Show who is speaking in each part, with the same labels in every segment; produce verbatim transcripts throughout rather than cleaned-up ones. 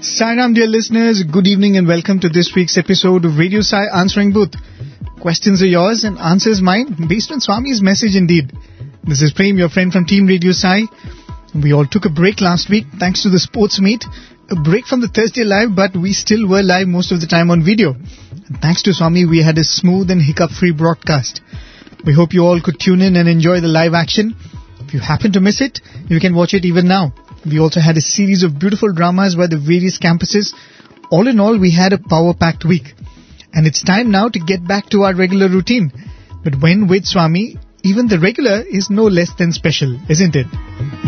Speaker 1: Sairam, dear listeners, good evening and welcome to this week's episode of Radio Sai Answering Booth. Questions are yours and answers mine, based on Swami's message indeed. This is Prem, your friend from Team Radio Sai. We all took a break last week thanks to the sports meet. A break from the Thursday live, but we still were live most of the time on video. And thanks to Swami, we had a smooth and hiccup-free broadcast. We hope you all could tune in and enjoy the live action. If you happen to miss it, you can watch it even now. We also had a series of beautiful dramas by the various campuses. All in all, we had a power-packed week. And it's time now to get back to our regular routine. But when with Swami, even the regular is no less than special, isn't it?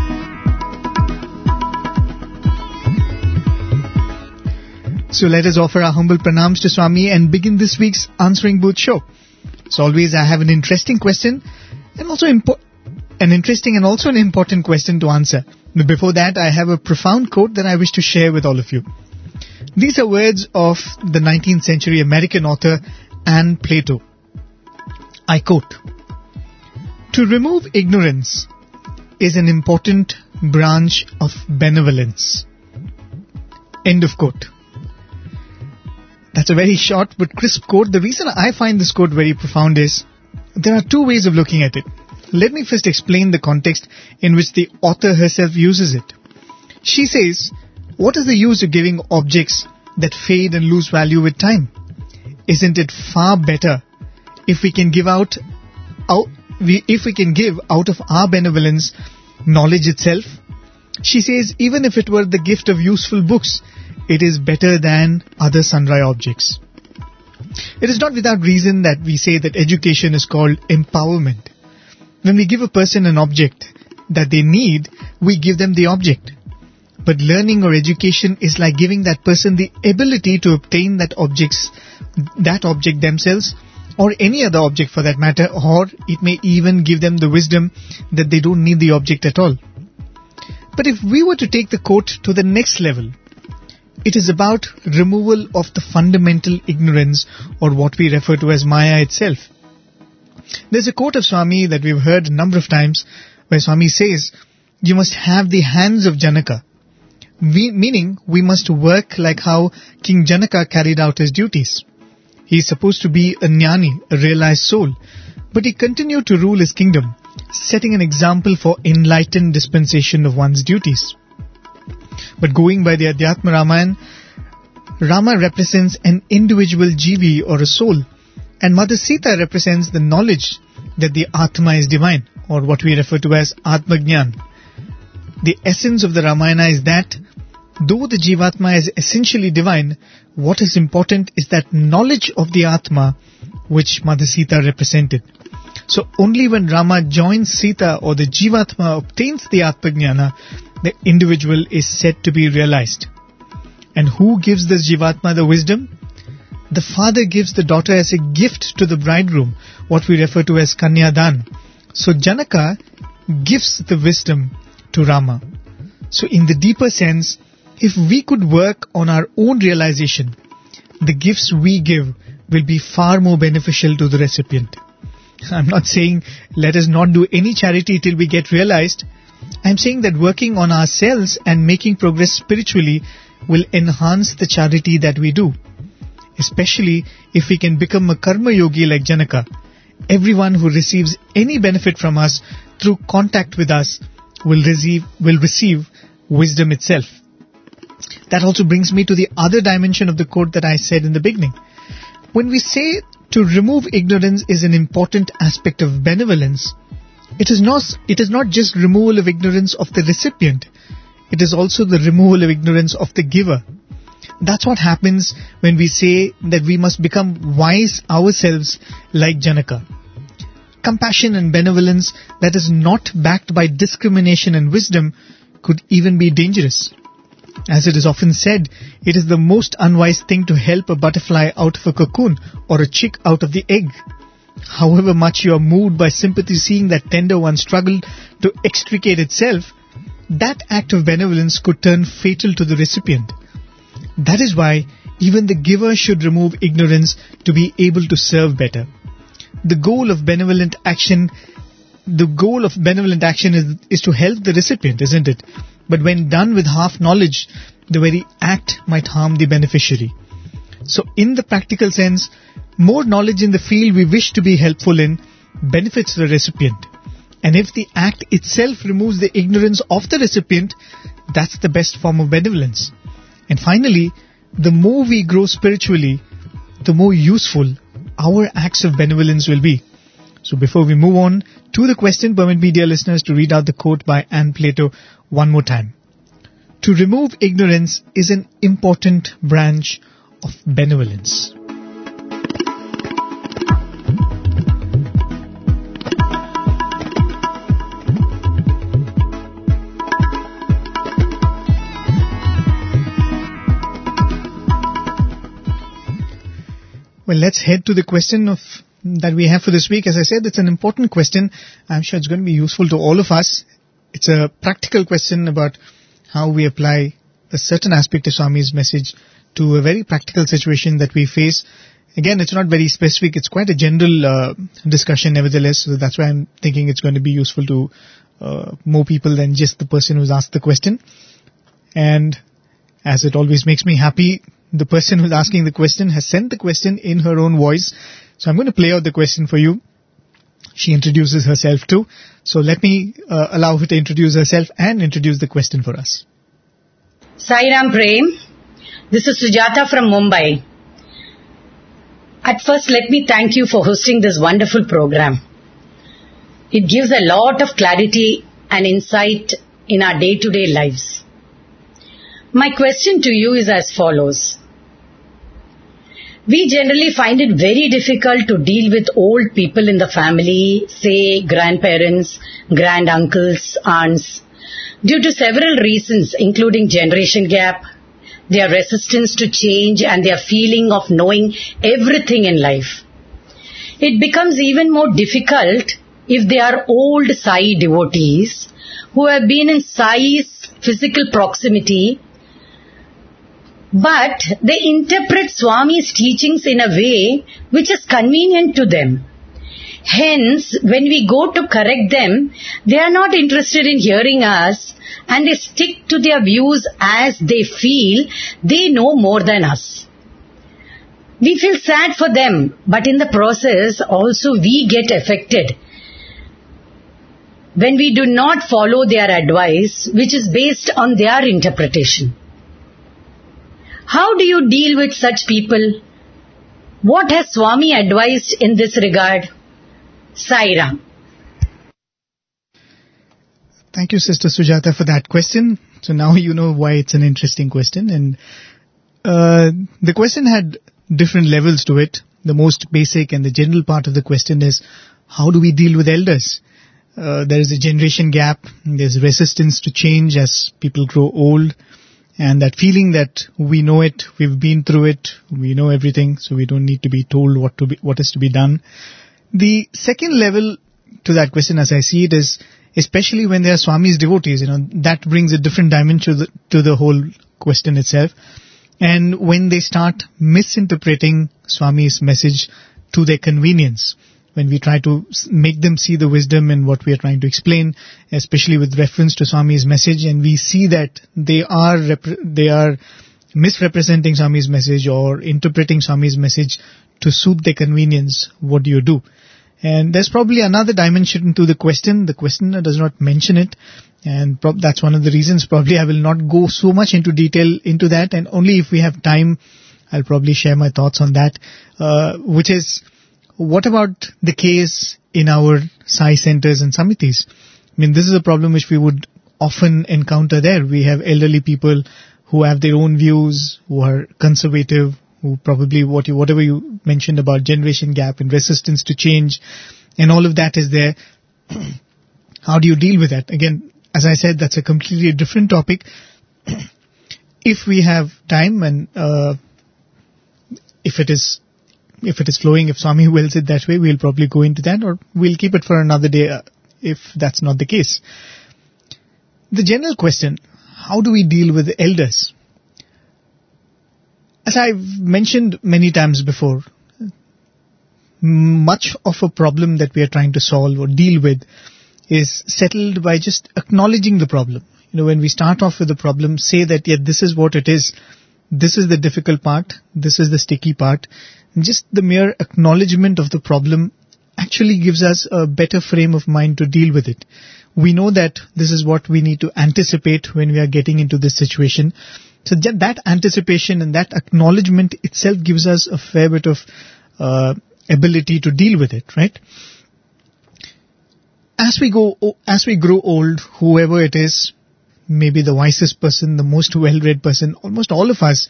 Speaker 1: So let us offer our humble pranams to Swami and begin this week's Answering Booth show. As always, I have an interesting question and also impo- an interesting and also an important question to answer. But before that, I have a profound quote that I wish to share with all of you. These are words of the nineteenth century American author Anne Plato. I quote, "To remove ignorance is an important branch of benevolence." End of quote. That's a very short but crisp quote. The reason I find this quote very profound is there are two ways of looking at it. Let me first explain the context in which the author herself uses it. She says, what is the use of giving objects that fade and lose value with time? Isn't it far better if we can give out, out if we can give out of our benevolence knowledge itself? She says, even if it were the gift of useful books, it is better than other sundry objects. It is not without reason that we say that education is called empowerment. When we give a person an object that they need, we give them the object. But learning or education is like giving that person the ability to obtain that objects, that object themselves, or any other object for that matter, or it may even give them the wisdom that they don't need the object at all. But if we were to take the quote to the next level, it is about removal of the fundamental ignorance, or what we refer to as Maya itself. There's a quote of Swami that we've heard a number of times where Swami says, you must have the hands of Janaka. We, meaning, we must work like how King Janaka carried out his duties. He is supposed to be a jnani, a realized soul, but he continued to rule his kingdom, setting an example for enlightened dispensation of one's duties. But going by the Adhyatma Ramayana, Rama represents an individual Jivi or a soul, and Mother Sita represents the knowledge that the Atma is divine, or what we refer to as Atma Jnana. The essence of the Ramayana is that, though the Jivatma is essentially divine, what is important is that knowledge of the Atma, which Mother Sita represented. So only when Rama joins Sita or the Jivatma obtains the Atma Jnana, the individual is said to be realized. And who gives this Jivatma the wisdom? The father gives the daughter as a gift to the bridegroom, what we refer to as Kanyadan. So Janaka gives the wisdom to Rama. So in the deeper sense, if we could work on our own realization, the gifts we give will be far more beneficial to the recipient. I'm not saying let us not do any charity till we get realized. I'm saying that working on ourselves and making progress spiritually will enhance the charity that we do. Especially if we can become a karma yogi like Janaka. Everyone who receives any benefit from us through contact with us will receive, will receive wisdom itself. That also brings me to the other dimension of the quote that I said in the beginning. When we say to remove ignorance is an important aspect of benevolence, it is not, it is not just removal of ignorance of the recipient. It is also the removal of ignorance of the giver. That's what happens when we say that we must become wise ourselves like Janaka. Compassion and benevolence that is not backed by discrimination and wisdom could even be dangerous. As it is often said, it is the most unwise thing to help a butterfly out of a cocoon or a chick out of the egg. However much you are moved by sympathy seeing that tender one struggle to extricate itself, that act of benevolence could turn fatal to the recipient. That is why even the giver should remove ignorance to be able to serve better. The goal of benevolent action, the goal of benevolent action is, is to help the recipient, isn't it? But when done with half knowledge, the very act might harm the beneficiary. So in the practical sense, more knowledge in the field we wish to be helpful in benefits the recipient. And if the act itself removes the ignorance of the recipient, that's the best form of benevolence. And finally, the more we grow spiritually, the more useful our acts of benevolence will be. So before we move on to the question, permit me, dear listeners, to read out the quote by Anne Plato one more time. To remove ignorance is an important branch of benevolence. Well, let's head to the question of that we have for this week. As I said, it's an important question. I'm sure it's going to be useful to all of us. It's a practical question about how we apply a certain aspect of Swami's message to a very practical situation that we face. Again, it's not very specific. It's quite a general uh, discussion nevertheless. So that's why I'm thinking it's going to be useful to uh, more people than just the person who's asked the question. And as it always makes me happy, the person who's asking the question has sent the question in her own voice. So I'm going to play out the question for you. She introduces herself too. So let me uh, allow her to introduce herself and introduce the question for us.
Speaker 2: Sai Ram Prem. This is Sujata from Mumbai. At first, let me thank you for hosting this wonderful program. It gives a lot of clarity and insight in our day-to-day lives. My question to you is as follows. We generally find it very difficult to deal with old people in the family, say grandparents, granduncles, aunts, due to several reasons including generation gap, their resistance to change and their feeling of knowing everything in life. It becomes even more difficult if they are old Sai devotees who have been in Sai's physical proximity, but they interpret Swami's teachings in a way which is convenient to them. Hence, when we go to correct them, they are not interested in hearing us and they stick to their views as they feel they know more than us. We feel sad for them, but in the process also we get affected when we do not follow their advice, which is based on their interpretation. How do you deal with such people? What has Swami advised in this regard? Sai Ram.
Speaker 1: Thank you, Sister Sujata, for that question. So now you know why it's an interesting question. And uh, the question had different levels to it. The most basic and the general part of the question is, how do we deal with elders? Uh, there is a generation gap. There's resistance to change as people grow old. And that feeling that we know it, we've been through it, we know everything, so we don't need to be told what to be, what is to be done. The second level to that question, as I see it, is especially when they are Swami's devotees, you know, that brings a different dimension to the, to the whole question itself. And when they start misinterpreting Swami's message to their convenience, when we try to make them see the wisdom in what we are trying to explain, especially with reference to Swami's message, and we see that they are rep- they are misrepresenting Swami's message or interpreting Swami's message to suit their convenience, what do you do? And there's probably another dimension to the question. The questioner does not mention it, and prob- that's one of the reasons probably I will not go so much into detail into that, and only if we have time, I'll probably share my thoughts on that, uh, which is, what about the case in our Sai centers and samitis? I mean, this is a problem which we would often encounter there. We have elderly people who have their own views, who are conservative, who probably what you, whatever you mentioned about generation gap and resistance to change, and all of that is there. How do you deal with that? Again, as I said, that's a completely different topic. If we have time and uh, if it is If it is flowing, if Swami wills it that way, we'll probably go into that, or we'll keep it for another day uh, if that's not the case. The general question, how do we deal with the elders? As I've mentioned many times before, much of a problem that we are trying to solve or deal with is settled by just acknowledging the problem. You know, when we start off with the problem, say that, yeah, this is what it is. This is the difficult part. This is the sticky part. And just the mere acknowledgement of the problem actually gives us a better frame of mind to deal with it. We know that this is what we need to anticipate when we are getting into this situation. So that anticipation and that acknowledgement itself gives us a fair bit of uh, ability to deal with it, right? As we go, as we grow old, whoever it is, maybe the wisest person, the most well-read person, almost all of us,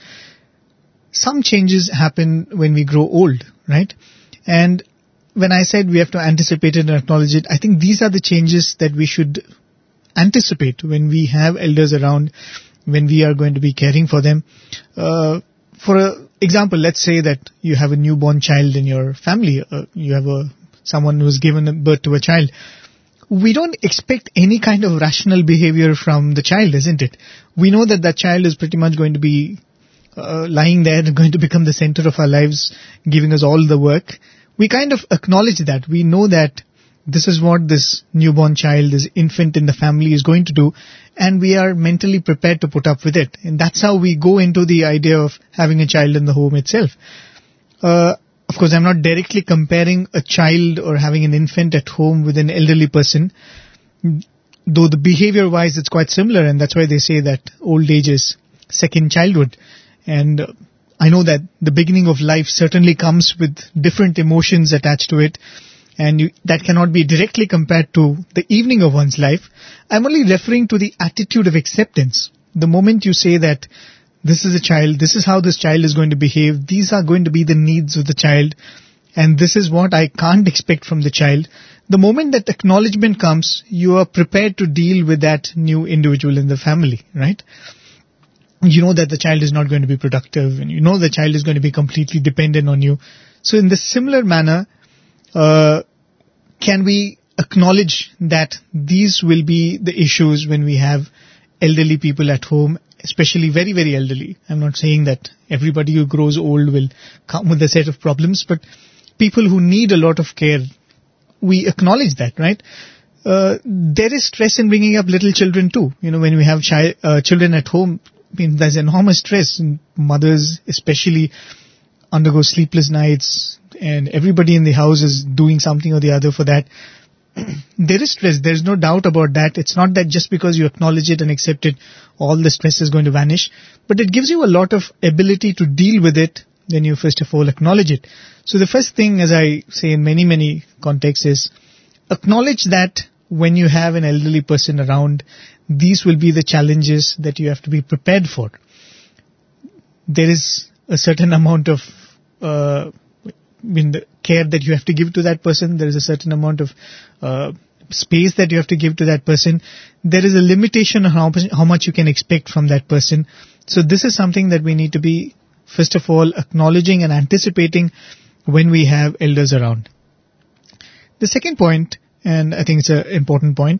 Speaker 1: some changes happen when we grow old, right? And when I said we have to anticipate it and acknowledge it, I think these are the changes that we should anticipate when we have elders around, when we are going to be caring for them. Uh, for a example, let's say that you have a newborn child in your family. Uh, you have a someone who's given birth to a child. We don't expect any kind of rational behavior from the child, isn't it? We know that that child is pretty much going to be uh, lying there and going to become the center of our lives, giving us all the work. We kind of acknowledge that. We know that this is what this newborn child, this infant in the family is going to do, and we are mentally prepared to put up with it. And that's how we go into the idea of having a child in the home itself. Uh, Of course, I'm not directly comparing a child or having an infant at home with an elderly person, though the behavior-wise it's quite similar, and that's why they say that old age is second childhood. And uh, I know that the beginning of life certainly comes with different emotions attached to it, and you, that cannot be directly compared to the evening of one's life. I'm only referring to the attitude of acceptance. The moment you say that this is a child, this is how this child is going to behave, these are going to be the needs of the child, and this is what I can't expect from the child. The moment that acknowledgement comes, you are prepared to deal with that new individual in the family, right? You know that the child is not going to be productive, and you know the child is going to be completely dependent on you. So in the similar manner, uh, can we acknowledge that these will be the issues when we have elderly people at home, especially very, very elderly. I'm not saying that everybody who grows old will come with a set of problems, but people who need a lot of care, we acknowledge that, right? Uh, there is stress in bringing up little children too. You know, when we have chi- uh, children at home, I mean, there's enormous stress, and mothers especially undergo sleepless nights, and everybody in the house is doing something or the other for that. There is stress. There's no doubt about that. It's not that just because you acknowledge it and accept it, all the stress is going to vanish. But it gives you a lot of ability to deal with it when you first of all acknowledge it. So the first thing, as I say in many, many contexts, is acknowledge that when you have an elderly person around, these will be the challenges that you have to be prepared for. There is a certain amount of uh, I mean, the care that you have to give to that person. There is a certain amount of uh, space that you have to give to that person. There is a limitation on how, how much you can expect from that person. So this is something that we need to be, first of all, acknowledging and anticipating when we have elders around. The second point, and I think it's an important point,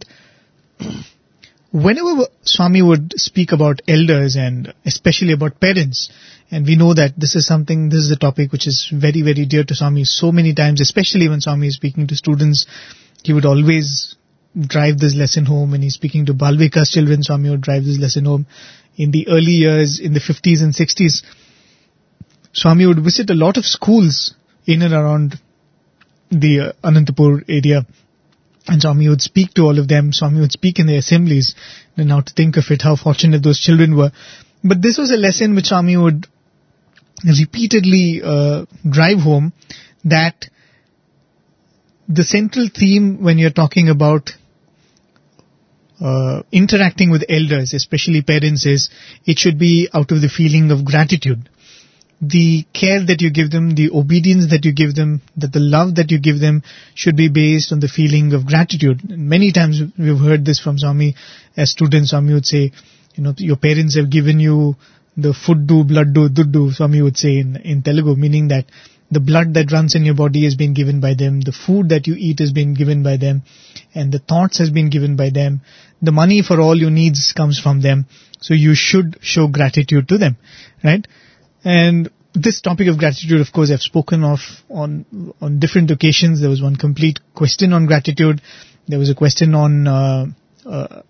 Speaker 1: whenever Swami would speak about elders and especially about parents, and we know that this is something, this is a topic which is very, very dear to Swami so many times, especially when Swami is speaking to students, he would always drive this lesson home. When he's speaking to Balvika's children, Swami would drive this lesson home. In the early years, in the fifties and sixties, Swami would visit a lot of schools in and around the uh, Anantapur area. And Swami would speak to all of them. Swami would speak in the assemblies. And now to think of it, how fortunate those children were. But this was a lesson which Swami would repeatedly uh, drive home, that the central theme when you're talking about uh, interacting with elders, especially parents, is it should be out of the feeling of gratitude. The care that you give them, the obedience that you give them, that the love that you give them should be based on the feeling of gratitude. And many times we've heard this from Swami. As students, Swami would say, you know, your parents have given you the fuddu, blooddu, duddu, Swami would say in, in Telugu, meaning that the blood that runs in your body has been given by them, the food that you eat has been given by them, and the thoughts has been given by them. The money for all your needs comes from them. So you should show gratitude to them, right? And this topic of gratitude, of course, I've spoken of on on different occasions. There was one complete question on gratitude. There was a question on uh, uh,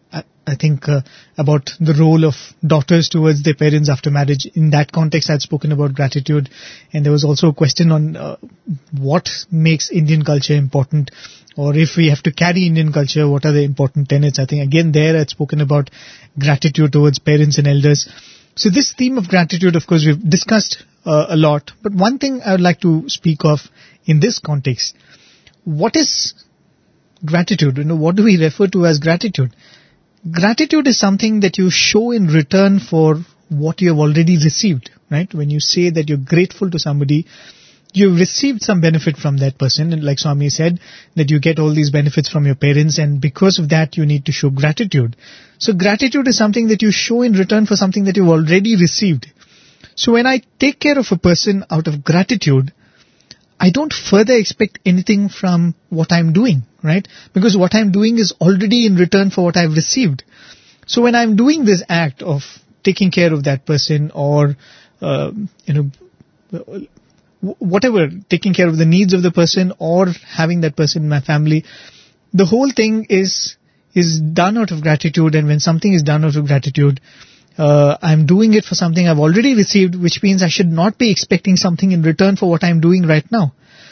Speaker 1: I think, uh, about the role of daughters towards their parents after marriage. In that context, I had spoken about gratitude. And there was also a question on uh, what makes Indian culture important, or if we have to carry Indian culture, what are the important tenets. I think, again, there I had spoken about gratitude towards parents and elders. So this theme of gratitude, of course, we've discussed uh, a lot. But one thing I would like to speak of in this context, what is gratitude? You know, what do we refer to as gratitude? Gratitude is something that you show in return for what you have already received, right? When you say that you're grateful to somebody, you've received some benefit from that person. And like Swami said, that you get all these benefits from your parents, and because of that, you need to show gratitude. So gratitude is something that you show in return for something that you've already received. So when I take care of a person out of gratitude, I don't further expect anything from what I'm doing, right? Because what I'm doing is already in return for what I've received. So when I'm doing this act of taking care of that person, or, uh, you know, whatever, taking care of the needs of the person or having that person in my family, the whole thing is, is done out of gratitude. And when something is done out of gratitude, Uh, I'm doing it for something I've already received, which means I should not be expecting something in return for what I'm doing right now.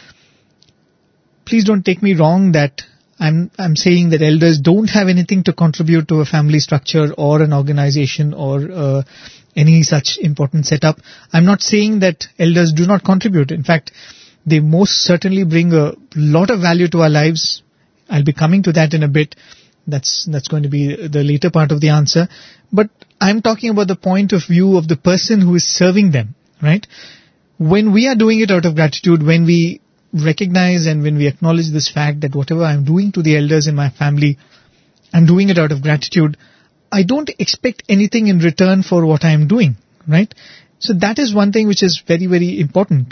Speaker 1: Please don't take me wrong that I'm I'm saying that elders don't have anything to contribute to a family structure or an organization or uh, any such important setup. I'm not saying that elders do not contribute. In fact, they most certainly bring a lot of value to our lives. I'll be coming to that in a bit. That's that's going to be the later part of the answer. But I'm talking about the point of view of the person who is serving them, right? When we are doing it out of gratitude, when we recognize and when we acknowledge this fact that whatever I'm doing to the elders in my family, I'm doing it out of gratitude, I don't expect anything in return for what I'm doing, right? So that is one thing which is very, very important.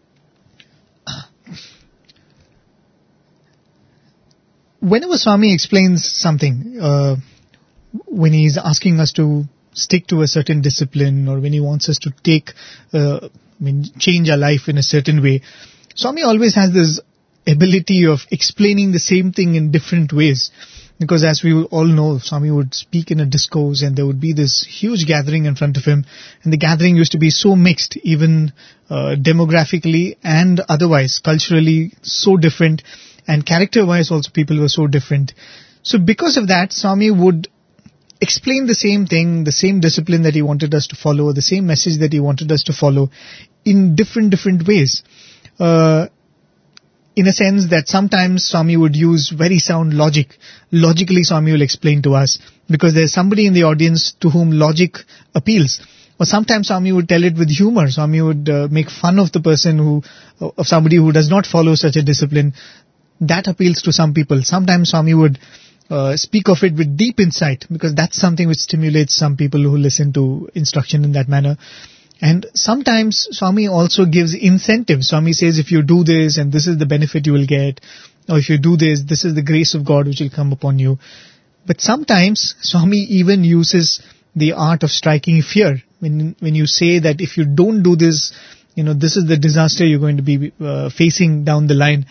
Speaker 1: Whenever Swami explains something, uh, when he's asking us to stick to a certain discipline, or when he wants us to take, uh, I mean, change our life in a certain way, Swami always has this ability of explaining the same thing in different ways. Because as we all know, Swami would speak in a discourse and there would be this huge gathering in front of him. And the gathering used to be so mixed, even uh, demographically and otherwise, culturally so different. And character-wise also people were so different. So because of that, Swami would explain the same thing, the same discipline that he wanted us to follow, the same message that he wanted us to follow in different, different ways. Uh, in a sense that sometimes Swami would use very sound logic. Logically, Swami will explain to us because there's somebody in the audience to whom logic appeals. Or sometimes Swami would tell it with humor. Swami would uh, make fun of the person who, of somebody who does not follow such a discipline. That appeals to some people. Sometimes Swami would uh, speak of it with deep insight, because that's something which stimulates some people who listen to instruction in that manner. And sometimes Swami also gives incentives. Swami says, if you do this and this is the benefit you will get, or if you do this, this is the grace of God which will come upon you. But sometimes Swami even uses the art of striking fear. When when you say that if you don't do this, you know, this is the disaster you're going to be uh, facing down the line.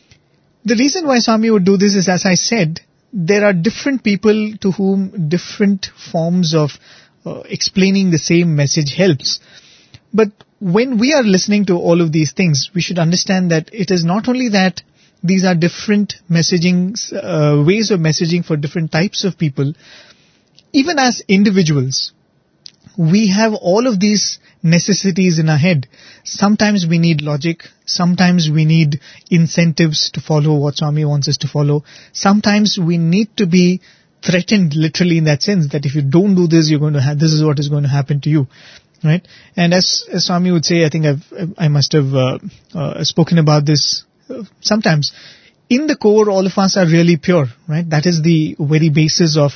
Speaker 1: The reason why Swami would do this is, as I said, there are different people to whom different forms of uh, explaining the same message helps. But when we are listening to all of these things, we should understand that it is not only that these are different messaging, uh, ways of messaging for different types of people. Even as individuals, we have all of these necessities in our head. Sometimes we need logic. Sometimes we need incentives to follow what Swami wants us to follow. Sometimes we need to be threatened literally in that sense, that if you don't do this, you're going to have, this is what is going to happen to you. Right? And as, as Swami would say, I think I've, I must have uh, uh, spoken about this uh, sometimes. In the core, all of us are really pure, right? That is the very basis of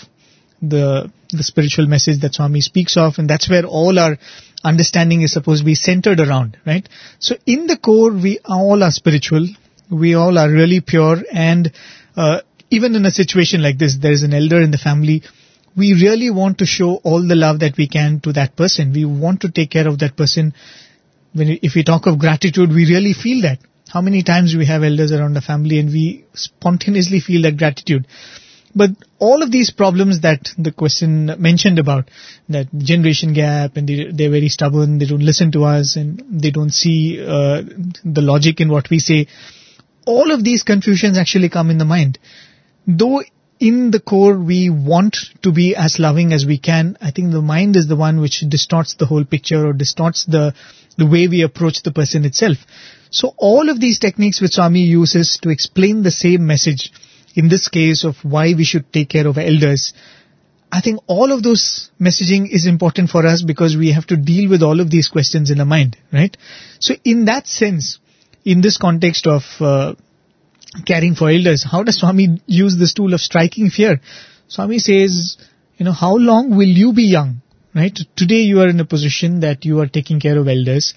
Speaker 1: the the spiritual message that Swami speaks of, and that's where all our understanding is supposed to be centered around, right? So in the core, we all are spiritual, we all are really pure, and uh, even in a situation like this, there is an elder in the family, we really want to show all the love that we can to that person. We want to take care of that person. When if we talk of gratitude, we really feel that. How many times we have elders around the family and we spontaneously feel that gratitude. But all of these problems that the question mentioned about, that generation gap, and they, they're very stubborn, they don't listen to us, and they don't see uh, the logic in what we say, all of these confusions actually come in the mind. Though in the core we want to be as loving as we can, I think the mind is the one which distorts the whole picture, or distorts the, the way we approach the person itself. So all of these techniques which Swami uses to explain the same message, in this case of why we should take care of our elders, I think all of those messaging is important for us, because we have to deal with all of these questions in the mind, right? So in that sense, in this context of uh, caring for elders, how does Swami use this tool of striking fear? Swami says, you know, how long will you be young, right? Today you are in a position that you are taking care of elders,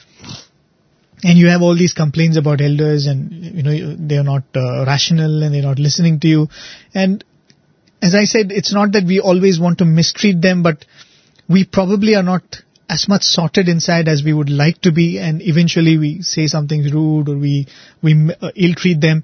Speaker 1: and you have all these complaints about elders, and, you know, they are not uh, rational, and they're not listening to you. And as I said, it's not that we always want to mistreat them, but we probably are not as much sorted inside as we would like to be, and eventually we say something rude, or we, we uh, ill-treat them.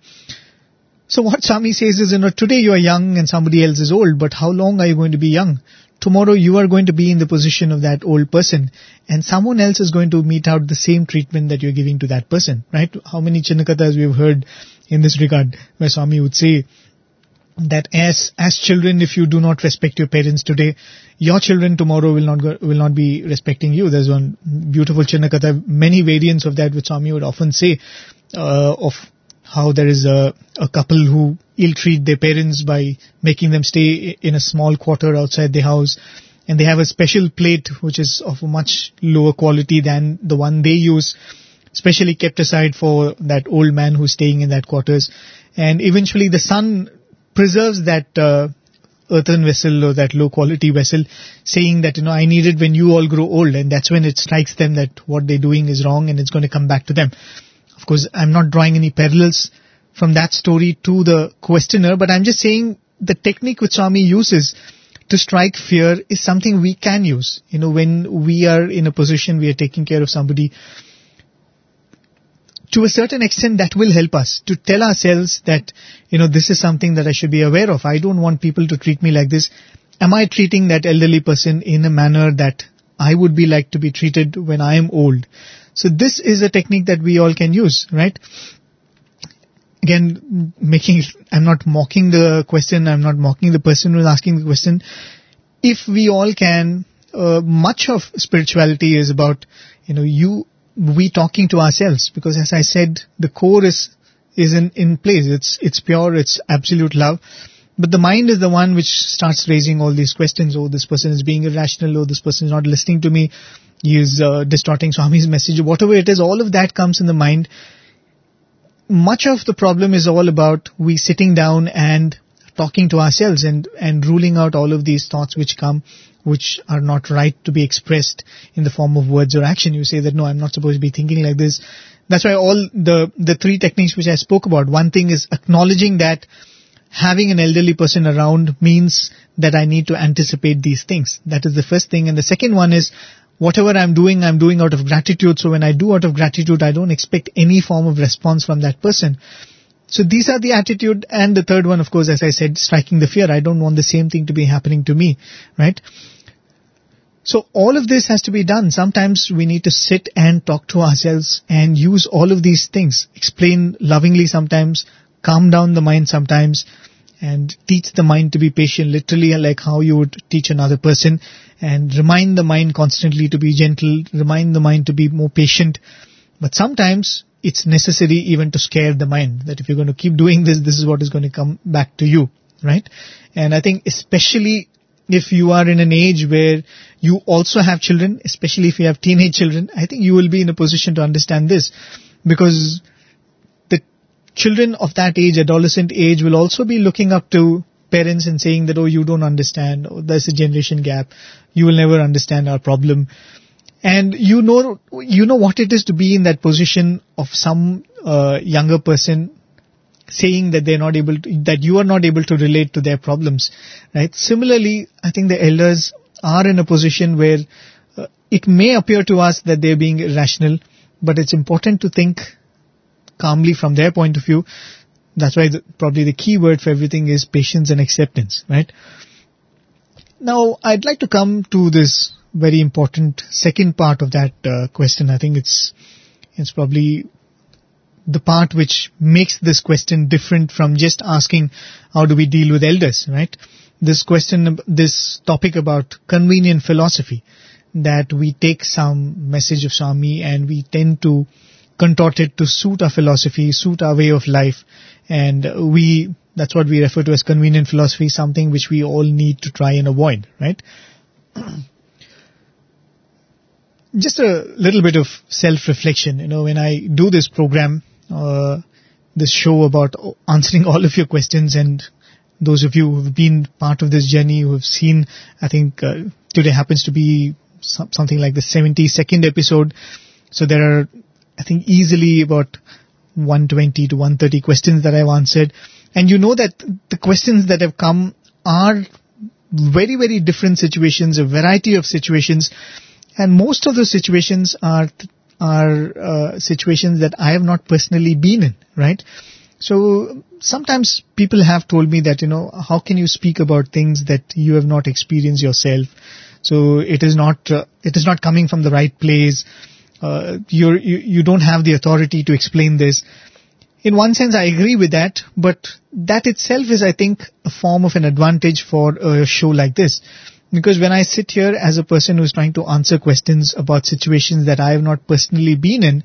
Speaker 1: So what Swami says is, you know, today you are young and somebody else is old, but how long are you going to be young? Tomorrow you are going to be in the position of that old person, and someone else is going to mete out the same treatment that you're giving to that person, right? How many Chinnakathas we've heard in this regard, where Swami would say that as as children, if you do not respect your parents today, your children tomorrow will not go, will not be respecting you. There's one beautiful Chinnakatha, many variants of that, which Swami would often say, uh, of how there is a, a couple who ill-treat their parents by making them stay in a small quarter outside the house, and they have a special plate which is of a much lower quality than the one they use, specially kept aside for that old man who's staying in that quarters. And eventually the son preserves that uh, earthen vessel, or that low quality vessel, saying that, you know, I need it when you all grow old. And that's when it strikes them that what they're doing is wrong, and it's going to come back to them. Of course, I'm not drawing any parallels from that story to the questioner, but I'm just saying the technique which Swami uses to strike fear is something we can use. You know, when we are in a position, we are taking care of somebody, to a certain extent that will help us to tell ourselves that, you know, this is something that I should be aware of. I don't want people to treat me like this. Am I treating that elderly person in a manner that I would be like to be treated when I am old? So this is a technique that we all can use, right? Again, making, I'm not mocking the question, I'm not mocking the person who is asking the question. If we all can, uh, much of spirituality is about, you know, you, we talking to ourselves, because as I said, the core is, is in, in place. It's, it's pure, it's absolute love. But the mind is the one which starts raising all these questions. Oh, this person is being irrational. Oh, this person is not listening to me. He is uh, distorting Swami's message. Whatever it is, all of that comes in the mind. Much of the problem is all about we sitting down and talking to ourselves, and, and ruling out all of these thoughts which come, which are not right to be expressed in the form of words or action. You say that, no, I'm not supposed to be thinking like this. That's why all the, the three techniques which I spoke about, one thing is acknowledging that having an elderly person around means that I need to anticipate these things. That is the first thing. And the second one is, whatever I'm doing, I'm doing out of gratitude. So when I do out of gratitude, I don't expect any form of response from that person. So these are the attitude. And the third one, of course, as I said, striking the fear. I don't want the same thing to be happening to me, right? So all of this has to be done. Sometimes we need to sit and talk to ourselves and use all of these things. Explain lovingly sometimes, calm down the mind sometimes, and teach the mind to be patient, literally like how you would teach another person, and remind the mind constantly to be gentle, remind the mind to be more patient. But sometimes it's necessary even to scare the mind, that if you're going to keep doing this, this is what is going to come back to you, right? And I think especially if you are in an age where you also have children, especially if you have teenage children, I think you will be in a position to understand this, because children of that age, adolescent age, will also be looking up to parents and saying that, oh, you don't understand, oh, there's a generation gap, you will never understand our problem. And you know, you know what it is to be in that position of some uh, younger person saying that they're not able to, that you are not able to relate to their problems, right? Similarly, I think the elders are in a position where uh, it may appear to us that they're being irrational, but it's important to think calmly from their point of view That's why the, probably the key word for everything is patience and acceptance, right? Now, I'd like to come to this very important second part of that uh, question. I think it's it's probably the part which makes this question different from just asking how do we deal with elders, right? This question, this topic about convenient philosophy, that we take some message of Swami and we tend to contort it to suit our philosophy, suit our way of life, and we, that's what we refer to as convenient philosophy, something which we all need to try and avoid, right? Just a little bit of self-reflection, you know, when I do this program, uh, this show about answering all of your questions, and those of you who have been part of this journey, who have seen, I think uh, today happens to be some, something like the seventy-second episode. So there are, I think, easily about one twenty to one thirty questions that I've answered. And you know that the questions that have come are very, very different situations, a variety of situations. And most of those situations are are uh, situations that I have not personally been in, right? So sometimes people have told me that, you know, how can you speak about things that you have not experienced yourself? So it is not, uh, it is not coming from the right place. Uh, you're, you, you don't have the authority to explain this. In one sense, I agree with that, but that itself is, I think, a form of an advantage for a show like this. Because when I sit here as a person who's trying to answer questions about situations that I have not personally been in,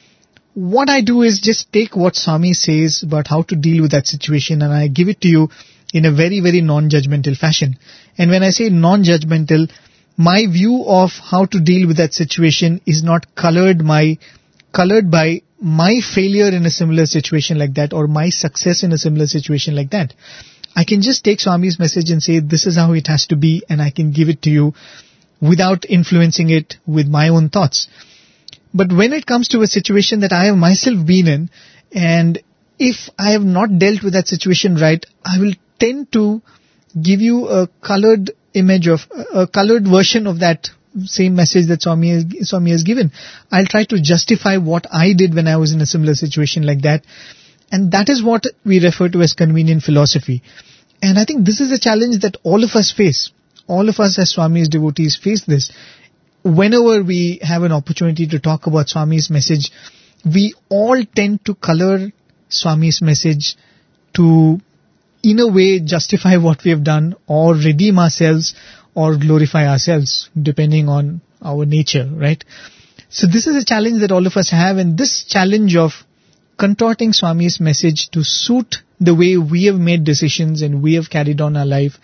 Speaker 1: what I do is just take what Swami says about how to deal with that situation, and I give it to you in a very, very non-judgmental fashion. And when I say non-judgmental, my view of how to deal with that situation is not colored my, colored by my failure in a similar situation like that, or my success in a similar situation like that. I can just take Swami's message and say, this is how it has to be, and I can give it to you without influencing it with my own thoughts. But when it comes to a situation that I have myself been in, and if I have not dealt with that situation right, I will tend to give you a colored image of, a colored version of that same message that Swami has, Swami has given. I'll try to justify what I did when I was in a similar situation like that. And that is what we refer to as convenient philosophy. And I think this is a challenge that all of us face. All of us as Swami's devotees face this. Whenever we have an opportunity to talk about Swami's message, we all tend to color Swami's message to, in a way, justify what we have done, or redeem ourselves, or glorify ourselves, depending on our nature, right? So this is a challenge that all of us have, and this challenge of contorting Swami's message to suit the way we have made decisions and we have carried on our life,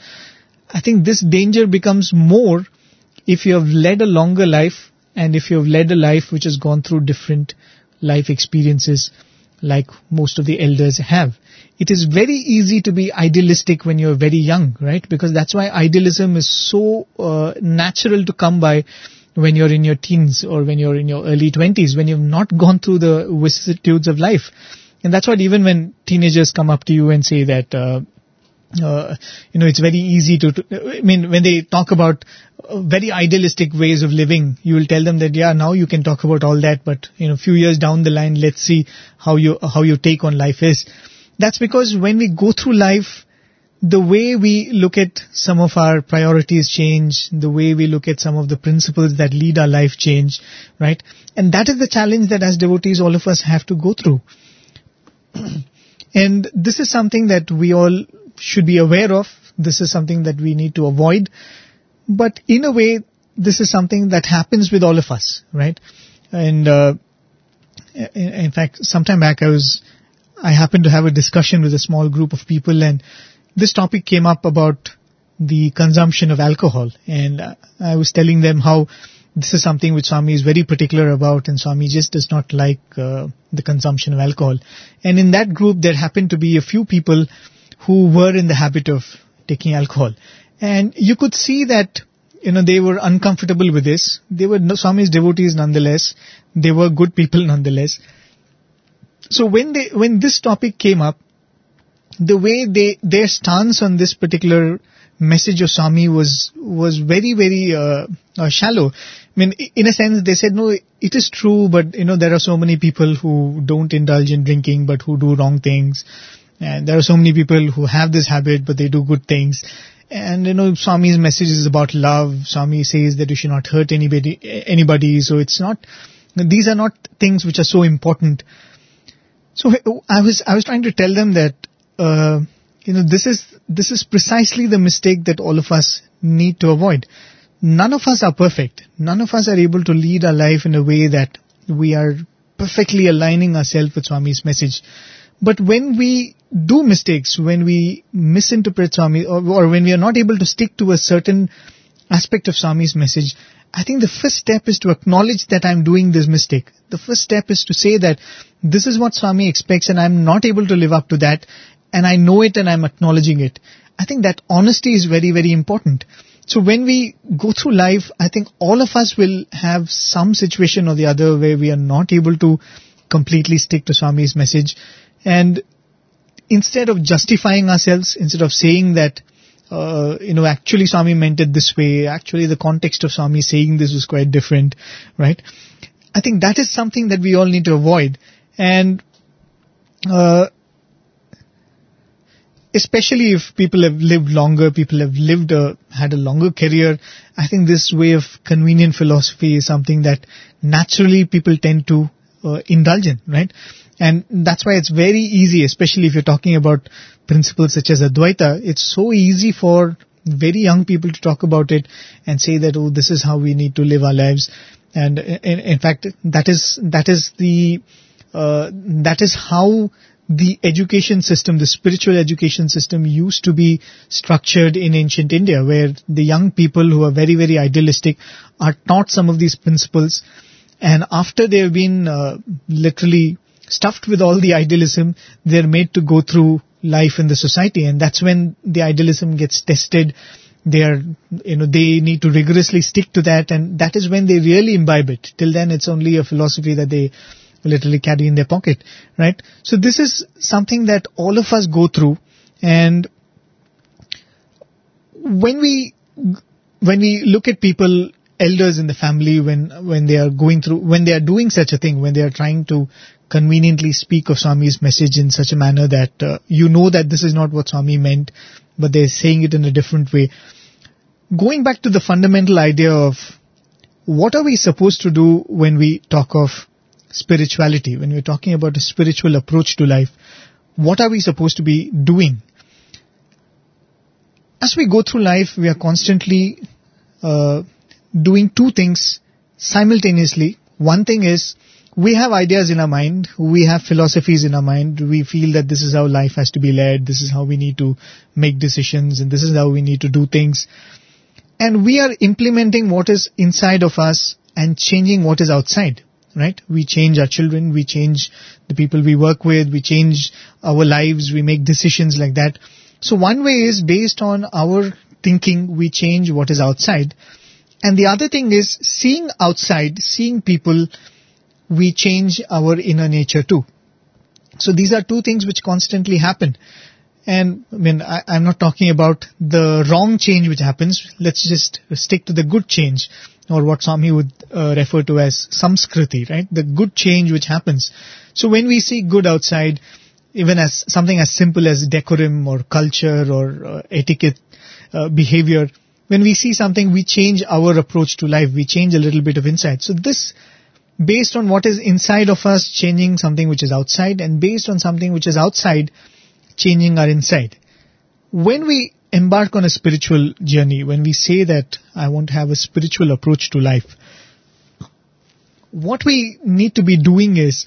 Speaker 1: I think this danger becomes more if you have led a longer life, and if you have led a life which has gone through different life experiences like most of the elders have. It is very easy to be idealistic when you're very young, right? Because that's why idealism is so uh, natural to come by when you're in your teens or when you're in your early twenties, when you've not gone through the vicissitudes of life. And that's what, even when teenagers come up to you and say that, uh, uh, you know, it's very easy to, to, I mean, when they talk about uh, very idealistic ways of living, you will tell them that, yeah, now you can talk about all that, but, you know, a few years down the line, let's see how you, how your take on life is. That's because when we go through life, the way we look at some of our priorities change, the way we look at some of the principles that lead our life change, right? And that is the challenge that as devotees all of us have to go through. And this is something that we all should be aware of. This is something that we need to avoid. But in a way, this is something that happens with all of us, right? And uh, in fact, sometime back I was, I happened to have a discussion with a small group of people, and this topic came up about the consumption of alcohol, and I was telling them how this is something which Swami is very particular about, and Swami just does not like uh, the consumption of alcohol. And in that group, there happened to be a few people who were in the habit of taking alcohol. And you could see that, you know, they were uncomfortable with this. They were Swami's devotees nonetheless. They were good people nonetheless. So when they, when this topic came up, the way they, their stance on this particular message of Swami was, was very, very, uh, uh, shallow. I mean, in a sense, they said, no, it is true, but, you know, there are so many people who don't indulge in drinking, but who do wrong things. And there are so many people who have this habit, but they do good things. And, you know, Swami's message is about love. Swami says that you should not hurt anybody, anybody. So it's not, these are not things which are so important. So I was, I was trying to tell them that, uh, you know, this is, this is precisely the mistake that all of us need to avoid. None of us are perfect. None of us are able to lead our life in a way that we are perfectly aligning ourselves with Swami's message. But when we do mistakes, when we misinterpret Swami, or, or when we are not able to stick to a certain aspect of Swami's message, I think the first step is to acknowledge that I'm doing this mistake. The first step is to say that this is what Swami expects and I'm not able to live up to that, and I know it and I'm acknowledging it. I think that honesty is very, very important. So when we go through life, I think all of us will have some situation or the other where we are not able to completely stick to Swami's message. And instead of justifying ourselves, instead of saying that, uh, you know, actually Swami meant it this way, actually the context of Swami saying this was quite different, right? I think that is something that we all need to avoid. And uh, especially if people have lived longer, people have lived a, had a longer career, I think this way of convenient philosophy is something that naturally people tend to uh, indulge in, right? And that's why it's very easy, especially if you're talking about principles such as Advaita, it's so easy for very young people to talk about it and say that, oh, this is how we need to live our lives. And in, in fact, that is, that is the, uh, that is how the education system, the spiritual education system used to be structured in ancient India, where the young people who are very, very idealistic are taught some of these principles. And after they have been uh, literally stuffed with all the idealism, they're made to go through life in the society. And that's when the idealism gets tested. They are, you know, they need to rigorously stick to that. And that is when they really imbibe it. Till then, it's only a philosophy that they literally carry in their pocket, right? So this is something that all of us go through. And when we, when we look at people, elders in the family, when, when they are going through, when they are doing such a thing, when they are trying to conveniently speak of Swami's message in such a manner that uh, you know that this is not what Swami meant, but they're saying it in a different way. Going back to the fundamental idea of what are we supposed to do when we talk of spirituality, when we're talking about a spiritual approach to life, what are we supposed to be doing? As we go through life, we are constantly uh, doing two things simultaneously. One thing is, we have ideas in our mind, we have philosophies in our mind, we feel that this is how life has to be led, this is how we need to make decisions, and this is how we need to do things. And we are implementing what is inside of us and changing what is outside, right? We change our children, we change the people we work with, we change our lives, we make decisions like that. So one way is based on our thinking, we change what is outside. And the other thing is seeing outside, seeing people, we change our inner nature too. So these are two things which constantly happen. And I mean, I, I'm not talking about the wrong change which happens. Let's just stick to the good change, or what Swami would uh, refer to as samskriti, right? The good change which happens. So when we see good outside, even as something as simple as decorum or culture or uh, etiquette, uh, behavior, when we see something, we change our approach to life. We change a little bit of inside. So this, based on what is inside of us, changing something which is outside, and based on something which is outside, changing our inside. When we embark on a spiritual journey, when we say that I want to have a spiritual approach to life, what we need to be doing is,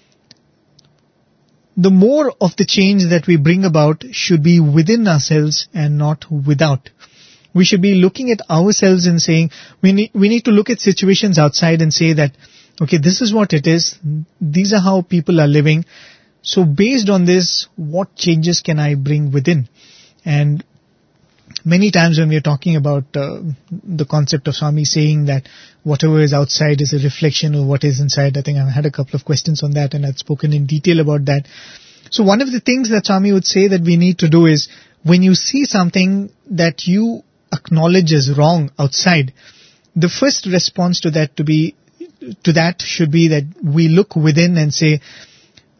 Speaker 1: the more of the change that we bring about should be within ourselves and not without. We should be looking at ourselves and saying, we need, we need to look at situations outside and say that, okay, this is what it is. These are how people are living. So based on this, what changes can I bring within? And many times when we are talking about uh, the concept of Swami saying that whatever is outside is a reflection of what is inside, I think I've had a couple of questions on that and I've spoken in detail about that. So one of the things that Swami would say that we need to do is, when you see something that you acknowledge as wrong outside, the first response to that to be to that should be that we look within and say,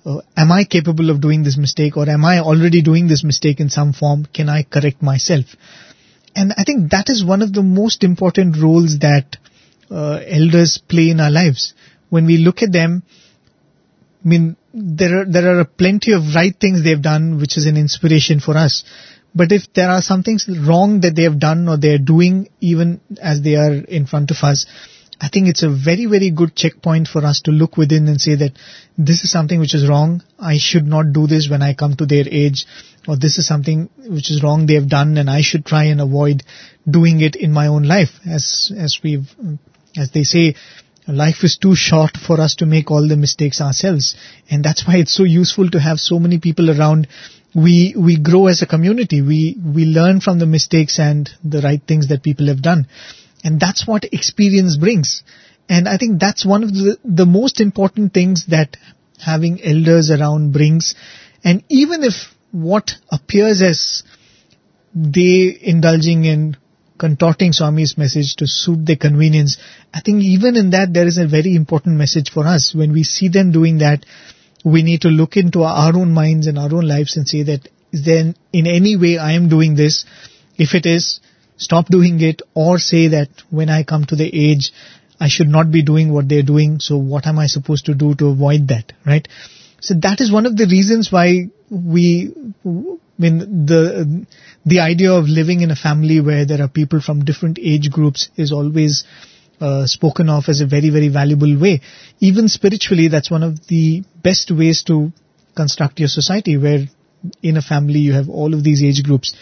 Speaker 1: uh, am I capable of doing this mistake, or am I already doing this mistake in some form? Can I correct myself? And I think that is one of the most important roles that uh, elders play in our lives. When we look at them, I mean, there are, there are plenty of right things they've done, which is an inspiration for us. But if there are some things wrong that they have done or they are doing even as they are in front of us, I think it's a very, very good checkpoint for us to look within and say that this is something which is wrong. I should not do this when I come to their age. Or this is something which is wrong they have done and I should try and avoid doing it in my own life. As, as we've, as they say, life is too short for us to make all the mistakes ourselves. And that's why it's so useful to have so many people around. We, we grow as a community. We, we learn from the mistakes and the right things that people have done. And that's what experience brings. And I think that's one of the, the most important things that having elders around brings. And even if what appears as they indulging in contorting Swami's message to suit their convenience, I think even in that there is a very important message for us. When we see them doing that, we need to look into our own minds and our own lives and say that, is there in any way I am doing this? If it is, stop doing it, or say that when I come to the age, I should not be doing what they're doing. So what am I supposed to do to avoid that, right? So that is one of the reasons why we, I mean, the, the idea of living in a family where there are people from different age groups is always uh, spoken of as a very, very valuable way. Even spiritually, that's one of the best ways to construct your society, where in a family you have all of these age groups.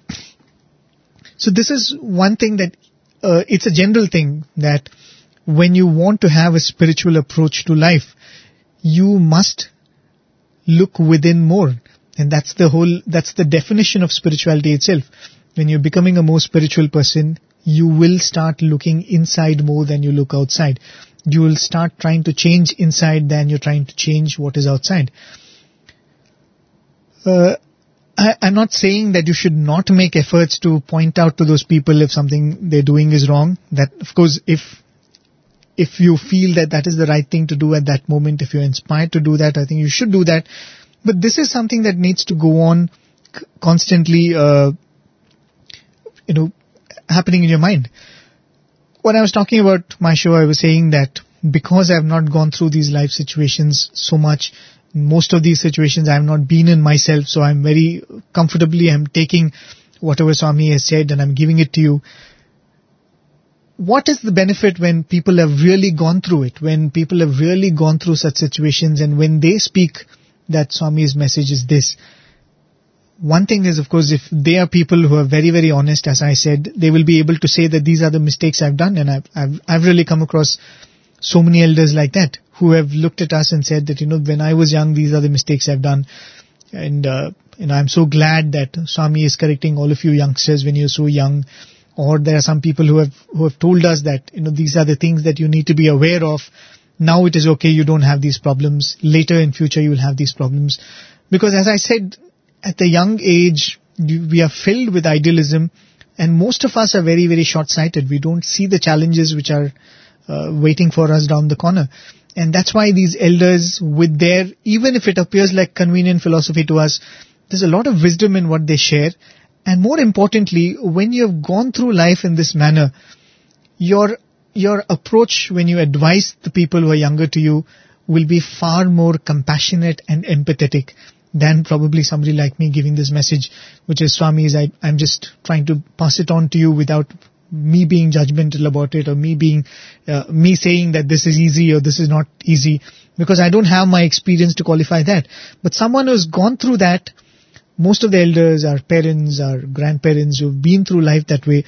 Speaker 1: So this is one thing that, uh, it's a general thing that when you want to have a spiritual approach to life, you must look within more. And that's the whole, that's the definition of spirituality itself. When you're becoming a more spiritual person, you will start looking inside more than you look outside. You will start trying to change inside than you're trying to change what is outside. Uh, I, I'm not saying that you should not make efforts to point out to those people if something they're doing is wrong. That, of course, if if you feel that that is the right thing to do at that moment, if you're inspired to do that, I think you should do that. But this is something that needs to go on c- constantly, uh, you know, happening in your mind. When I was talking about my show, I was saying that because I have not gone through these life situations so much, most of these situations I have not been in myself, so I'm very comfortably, I'm taking whatever Swami has said and I'm giving it to you. What is the benefit when people have really gone through it, when people have really gone through such situations, and when they speak that Swami's message is this? One thing is, of course, if they are people who are very, very honest, as I said, they will be able to say that these are the mistakes I've done, and I've, I've, I've really come across so many elders like that who have looked at us and said that, you know, when I was young, these are the mistakes I've done. And, uh, you know, I'm so glad that Swami is correcting all of you youngsters when you're so young. Or there are some people who have, who have told us that, you know, these are the things that you need to be aware of. Now it is okay, you don't have these problems. Later in future, you will have these problems. Because as I said, at the young age, we are filled with idealism, and most of us are very, very short-sighted. We don't see the challenges which are uh, waiting for us down the corner. And that's why these elders, with their, even if it appears like convenient philosophy to us, there's a lot of wisdom in what they share. And more importantly, when you have gone through life in this manner, your your approach when you advise the people who are younger to you will be far more compassionate and empathetic than probably somebody like me giving this message, which is, Swami, is I, I'm just trying to pass it on to you without me being judgmental about it, or me being, uh, me saying that this is easy or this is not easy, because I don't have my experience to qualify that. But someone who's gone through that, most of the elders, our parents, our grandparents who've been through life that way,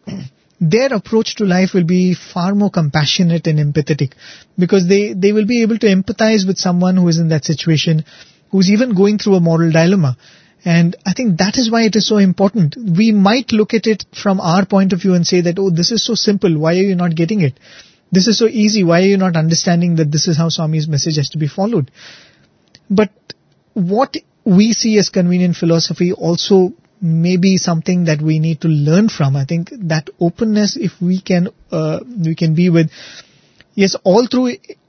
Speaker 1: their approach to life will be far more compassionate and empathetic, because they, they will be able to empathize with someone who is in that situation, who's even going through a moral dilemma. And I think that is why it is so important. We might look at it from our point of view and say that, oh, this is so simple, why are you not getting it? This is so easy, why are you not understanding that this is how Swami's message has to be followed? But what we see as convenient philosophy also may be something that we need to learn from. I think that openness, if we can, uh, we can be with, yes, all through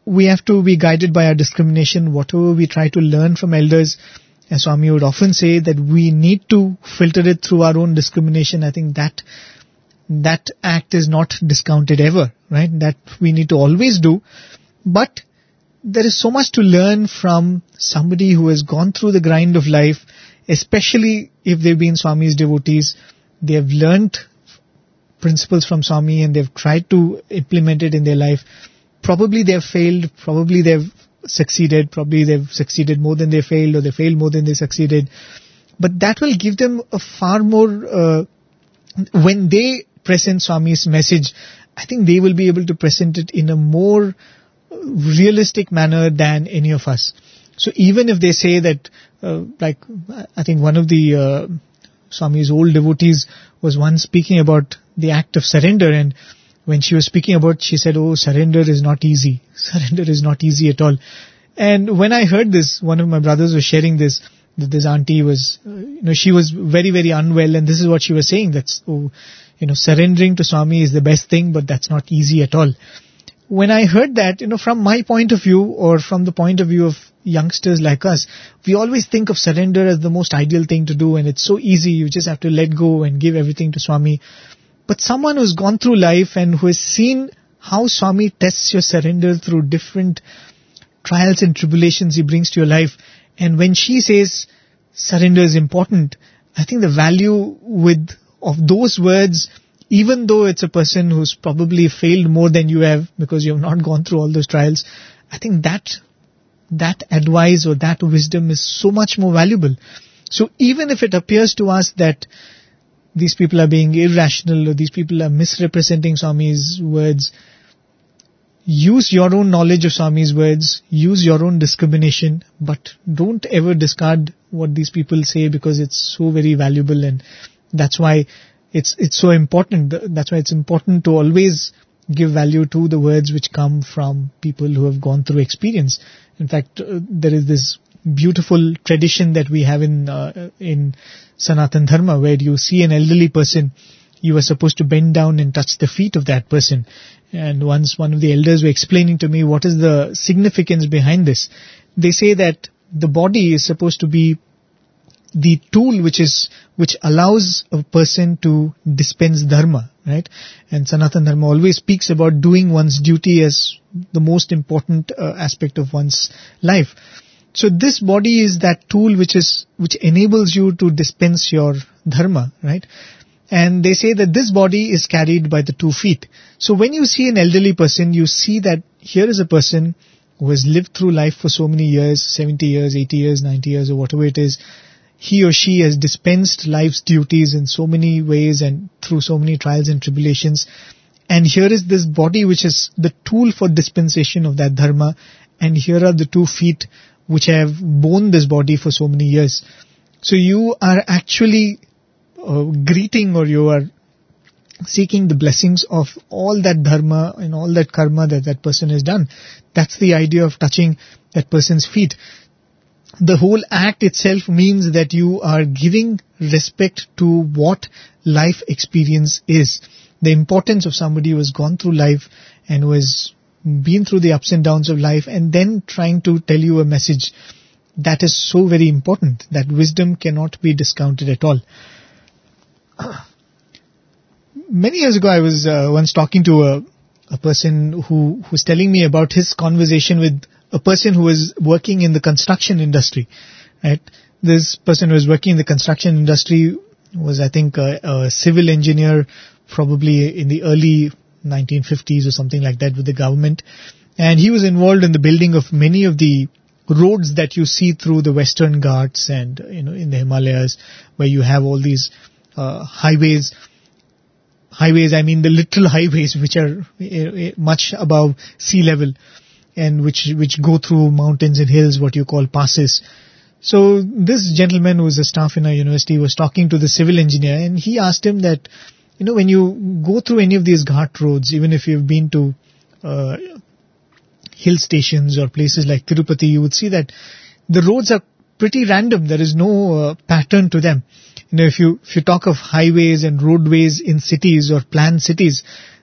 Speaker 1: we have to be guided by our discrimination. Whatever we try to learn from elders, as Swami would often say, that we need to filter it through our own discrimination. I think that that act is not discounted ever, right? That we need to always do. But there is so much to learn from somebody who has gone through the grind of life, especially if they've been Swami's devotees. They have learnt principles from Swami and they've tried to implement it in their life. Probably they've failed, probably they've succeeded, probably they've succeeded more than they failed, or they failed more than they succeeded. But that will give them a far more, uh, when they present Swami's message, I think they will be able to present it in a more realistic manner than any of us. So even if they say that, uh, like, I think one of the uh, Swami's old devotees was once speaking about the act of surrender, and when she was speaking about, she said, oh, surrender is not easy. Surrender is not easy at all. And when I heard this, one of my brothers was sharing this, that this auntie was, uh, you know, she was very, very unwell, and this is what she was saying, that's, oh, you know, surrendering to Swami is the best thing, but that's not easy at all. When I heard that, you know, from my point of view, or from the point of view of youngsters like us, we always think of surrender as the most ideal thing to do, and it's so easy, you just have to let go and give everything to Swami. But someone who's gone through life and who has seen how Swami tests your surrender through different trials and tribulations he brings to your life, and when she says surrender is important, I think the value with of those words, even though it's a person who's probably failed more than you have because you have not gone through all those trials, I think that that advice or that wisdom is so much more valuable. So even if it appears to us that these people are being irrational or these people are misrepresenting Swami's words, use your own knowledge of Swami's words, use your own discrimination, but don't ever discard what these people say, because it's so very valuable, and that's why it's it's so important. That's why it's important to always give value to the words which come from people who have gone through experience. In fact, uh, there is this beautiful tradition that we have in uh, in Sanatan Dharma, where you see an elderly person, you are supposed to bend down and touch the feet of that person. And once one of the elders were explaining to me what is the significance behind this, they say that the body is supposed to be the tool which is which allows a person to dispense dharma, right? And Sanatan Dharma always speaks about doing one's duty as the most important uh, aspect of one's life. So this body is that tool which is which enables you to dispense your dharma, right? And they say that this body is carried by the two feet. So when you see an elderly person, you see that here is a person who has lived through life for so many years, seventy years, eighty years, ninety years, or whatever it is. He or she has dispensed life's duties in so many ways and through so many trials and tribulations. And here is this body which is the tool for dispensation of that dharma. And here are the two feet which have borne this body for so many years. So you are actually uh, greeting, or you are seeking the blessings of all that dharma and all that karma that that person has done. That's the idea of touching that person's feet. The whole act itself means that you are giving respect to what life experience is. The importance of somebody who has gone through life and who has been through the ups and downs of life, and then trying to tell you a message, that is so very important. That wisdom cannot be discounted at all. Many years ago, I was uh, once talking to a, a person who, who was telling me about his conversation with a person who was working in the construction industry, right? This person who was working in the construction industry was, I think, a, a civil engineer, probably in the early nineteen fifties or something like that, with the government. And he was involved in the building of many of the roads that you see through the Western Ghats and, you know, in the Himalayas, where you have all these uh, highways. Highways, I mean the literal highways, which are uh, much above sea level, and which which go through mountains and hills, what you call passes. So this gentleman who was a staff in a university was talking to the civil engineer, and he asked him that, you know, when you go through any of these ghat roads, even if you've been to uh, hill stations or places like Tirupati, you would see that the roads are pretty random. There is no uh, pattern to them. You know, if you if you talk of highways and roadways in cities or planned cities,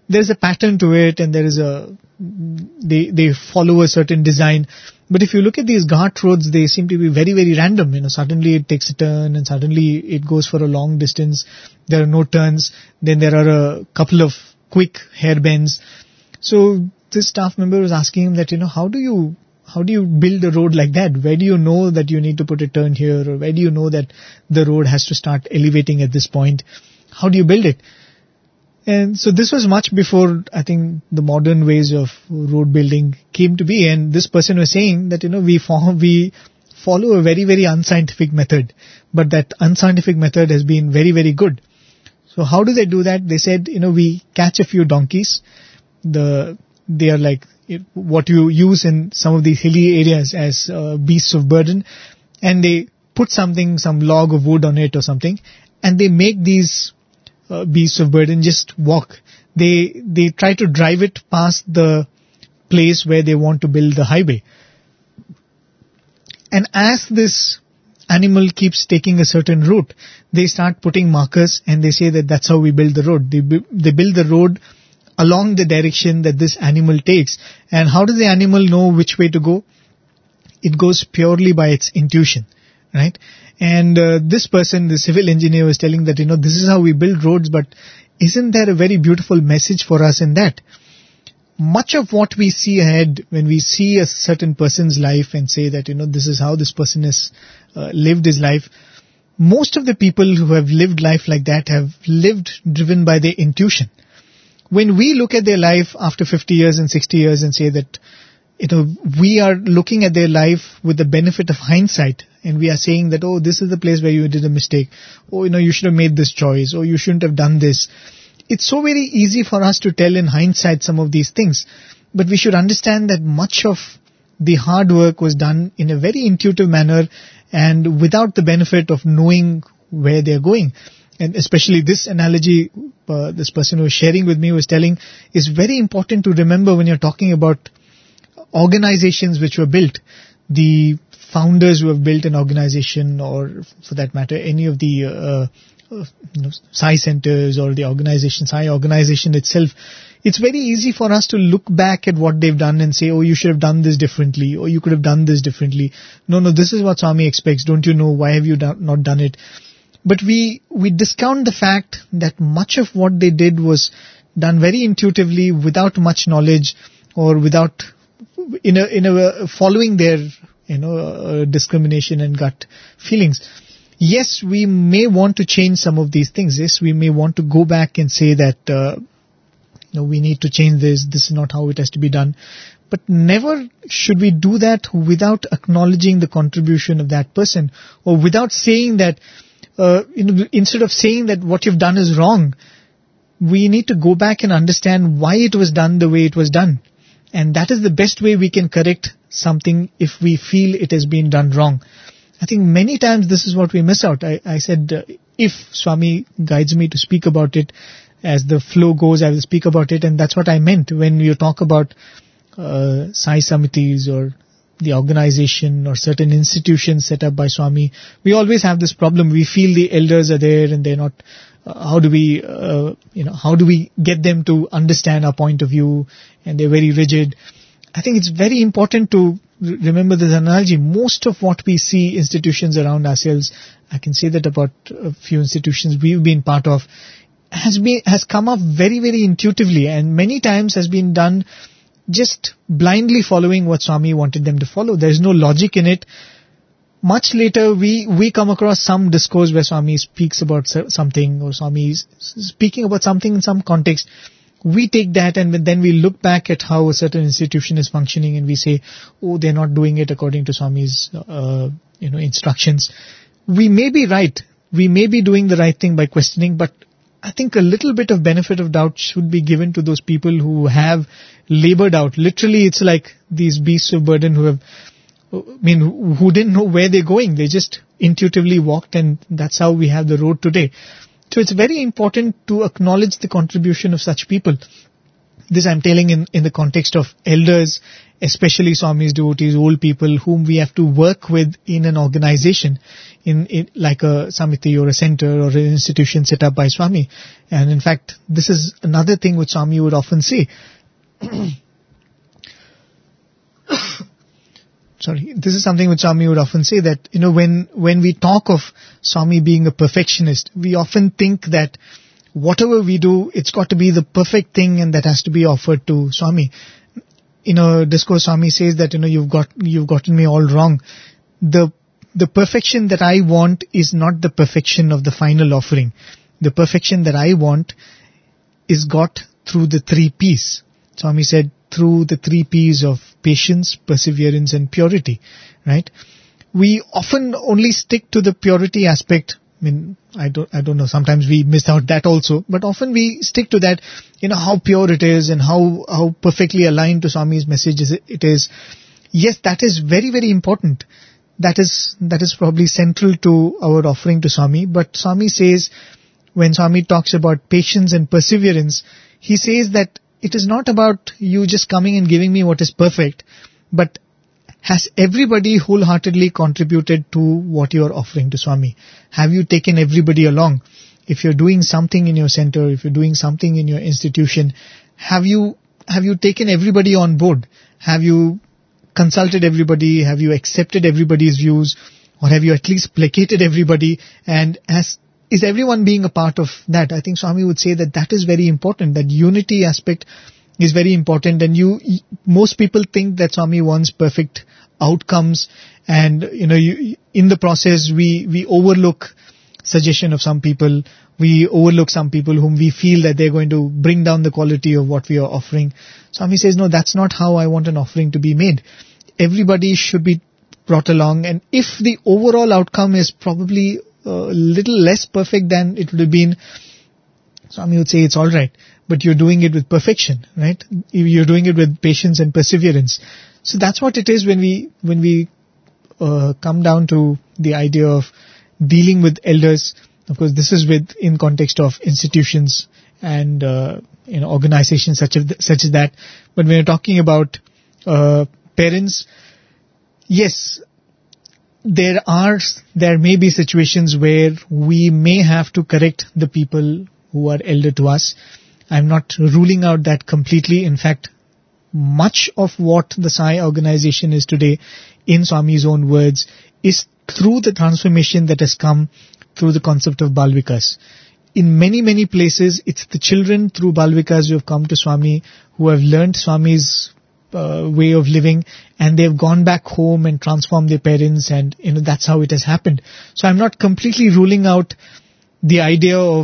Speaker 1: there's a pattern to it, and there is a, they, they follow a certain design. But if you look at these Ghat roads, they seem to be very, very random. You know, suddenly it takes a turn and suddenly it goes for a long distance. There are no turns. Then there are a couple of quick hair bends. So this staff member was asking him that, you know, how do you, how do you build a road like that? Where do you know that you need to put a turn here? Or where do you know that the road has to start elevating at this point? How do you build it? And so this was much before, I think, the modern ways of road building came to be. And this person was saying that, you know, we follow, we follow a very, very unscientific method. But that unscientific method has been very, very good. So how do they do that? They said, you know, we catch a few donkeys. The They are like what you use in some of these hilly areas as uh, beasts of burden. And they put something, some log of wood on it or something. And they make these Uh, beasts of burden just walk. They they try to drive it past the place where they want to build the highway. And as this animal keeps taking a certain route, they start putting markers and they say that that's how we build the road. They, they build the road along the direction that this animal takes. And how does the animal know which way to go? It goes purely by its intuition, right? And uh, this person, the civil engineer, was telling that, you know, this is how we build roads, but isn't there a very beautiful message for us in that? Much of what we see ahead when we see a certain person's life and say that, you know, this is how this person has uh, lived his life, most of the people who have lived life like that have lived driven by their intuition. When we look at their life after fifty years and sixty years and say that, you know, we are looking at their life with the benefit of hindsight, and we are saying that, oh, this is the place where you did a mistake. Oh, you know, you should have made this choice. Or you shouldn't have done this. It's so very easy for us to tell in hindsight some of these things. But we should understand that much of the hard work was done in a very intuitive manner and without the benefit of knowing where they're going. And especially this analogy, uh, this person who was sharing with me was telling, is very important to remember when you're talking about organizations which were built. The founders who have built an organization, or for that matter, any of the uh, uh, you know, Sai centers or the organization, Sai organization itself, it's very easy for us to look back at what they've done and say, oh, you should have done this differently, or you could have done this differently. No, no, this is what Swami expects. Don't you know? Why have you do- not done it? But we, we discount the fact that much of what they did was done very intuitively, without much knowledge, or without, in a, in a, following their, you know, uh, discrimination and gut feelings. Yes, we may want to change some of these things. Yes, we may want to go back and say that, uh, you know, we need to change this. This is not how it has to be done. But never should we do that without acknowledging the contribution of that person, or without saying that, uh, you know, instead of saying that what you've done is wrong, we need to go back and understand why it was done the way it was done. And that is the best way we can correct something if we feel it has been done wrong. I think many times this is what we miss out. I, I said, uh, if Swami guides me to speak about it, as the flow goes, I will speak about it. And that's what I meant when you talk about uh, Sai Samitis or the organization or certain institutions set up by Swami. We always have this problem. We feel the elders are there and they're not. Uh, how do we, uh, you know, how do we get them to understand our point of view? And they're very rigid. I think it's very important to remember this analogy. Most of what we see institutions around ourselves, I can say that about a few institutions we've been part of, has been, has come up very, very intuitively, and many times has been done just blindly following what Swami wanted them to follow. There's no logic in it. Much later, we, we come across some discourse where Swami speaks about something, or Swami is speaking about something in some context. We take that and then we look back at how a certain institution is functioning and we say, oh, they're not doing it according to Swami's, uh, you know, instructions. We may be right. We may be doing the right thing by questioning, but I think a little bit of benefit of doubt should be given to those people who have labored out. Literally, it's like these beasts of burden who have, I mean, who didn't know where they're going. They just intuitively walked, and that's how we have the road today. So it's very important to acknowledge the contribution of such people. This I'm telling in, in the context of elders, especially Swami's devotees, old people whom we have to work with in an organization, in, in like a samiti or a center or an institution set up by Swami. And in fact, this is another thing which Swami would often say. Sorry, this is something which Swami would often say, that, you know, when, when we talk of Swami being a perfectionist, we often think that whatever we do, it's got to be the perfect thing and that has to be offered to Swami. In a discourse, Swami says that, you know, you've got, you've gotten me all wrong. The, the perfection that I want is not the perfection of the final offering. The perfection that I want is got through the three P's. Swami said, through the three P's of patience, perseverance and purity, right? We often only stick to the purity aspect. I mean, I don't, I don't know, sometimes we miss out that also, but often we stick to that, you know, how pure it is and how, how perfectly aligned to Swami's message is it is. Yes, that is very, very important. That is, that is probably central to our offering to Swami, but Swami says, when Swami talks about patience and perseverance, he says that it is not about you just coming and giving me what is perfect, but has everybody wholeheartedly contributed to what you are offering to Swami? Have you taken everybody along? If you're doing something in your center, if you're doing something in your institution, have you, have you taken everybody on board? Have you consulted everybody? Have you accepted everybody's views? Or have you at least placated everybody? And has, is everyone being a part of that? I think Swami would say that that is very important, that unity aspect is very important. And you, most people think that Swami wants perfect outcomes, and, you know, you, in the process we, we overlook suggestion of some people, we overlook some people whom we feel that they're going to bring down the quality of what we are offering. Swami says, no, that's not how I want an offering to be made. Everybody should be brought along, and if the overall outcome is probably a little less perfect than it would have been, Swami would say it's alright, but you're doing it with perfection, right? You're doing it with patience and perseverance. So that's what it is when we, when we uh, come down to the idea of dealing with elders. Of course, this is with, in context of institutions and, uh, you know, organizations such as, such as that. But when you're talking about, uh, parents, yes, there are, there may be situations where we may have to correct the people who are elder to us. I'm not ruling out that completely. In fact, much of what the Sai organization is today, in Swami's own words, is through the transformation that has come through the concept of Bal Vikas. In many, many places, it's the children through Bal Vikas who have come to Swami, who have learnt Swami's uh, way of living, and they've gone back home and transformed their parents, and, you know, that's how it has happened. So I'm not completely ruling out the idea of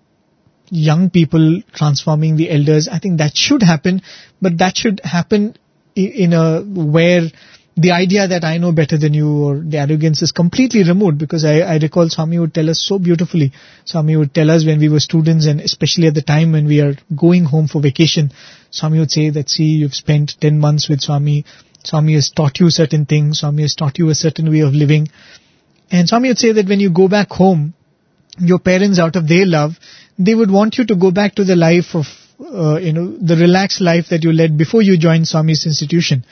Speaker 1: young people transforming the elders. I think that should happen, but that should happen in a where the idea that I know better than you or the arrogance is completely removed, because I, I recall Swami would tell us so beautifully. Swami would tell us when we were students, and especially at the time when we are going home for vacation, Swami would say that, see, you've spent ten months with Swami. Swami has taught you certain things. Swami has taught you a certain way of living. And Swami would say that when you go back home, your parents, out of their love, they would want you to go back to the life of, uh, you know, the relaxed life that you led before you joined Swami's institution.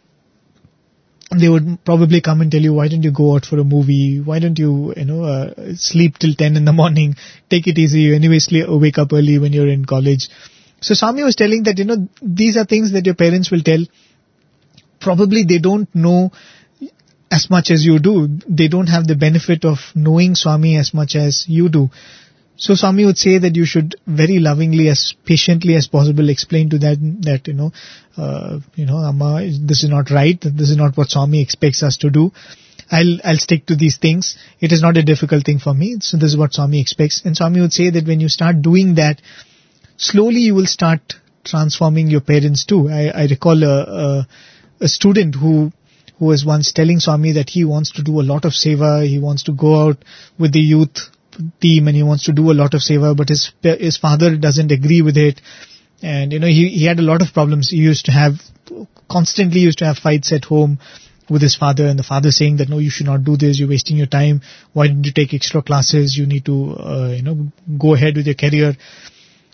Speaker 1: They would probably come and tell you, why don't you go out for a movie? Why don't you, you know, uh, sleep till ten in the morning? Take it easy. You anyway sleep, wake up early when you're in college. So Swami was telling that, you know, these are things that your parents will tell. Probably they don't know as much as you do. They don't have the benefit of knowing Swami as much as you do. So Swami would say that you should very lovingly, as patiently as possible, explain to them that, you know, uh, you know, Amma, this is not right. This is not what Swami expects us to do. I'll, I'll stick to these things. It is not a difficult thing for me. So this is what Swami expects. And Swami would say that when you start doing that, slowly you will start transforming your parents too. I, I recall a, a, a student who, who was once telling Swami that he wants to do a lot of seva. He wants to go out with the youth team and he wants to do a lot of seva, but his his father doesn't agree with it. And, you know, he, he had a lot of problems. He used to have, constantly used to have fights at home with his father, and the father saying that, no, you should not do this, you're wasting your time, why didn't you take extra classes, you need to, uh, you know, go ahead with your career.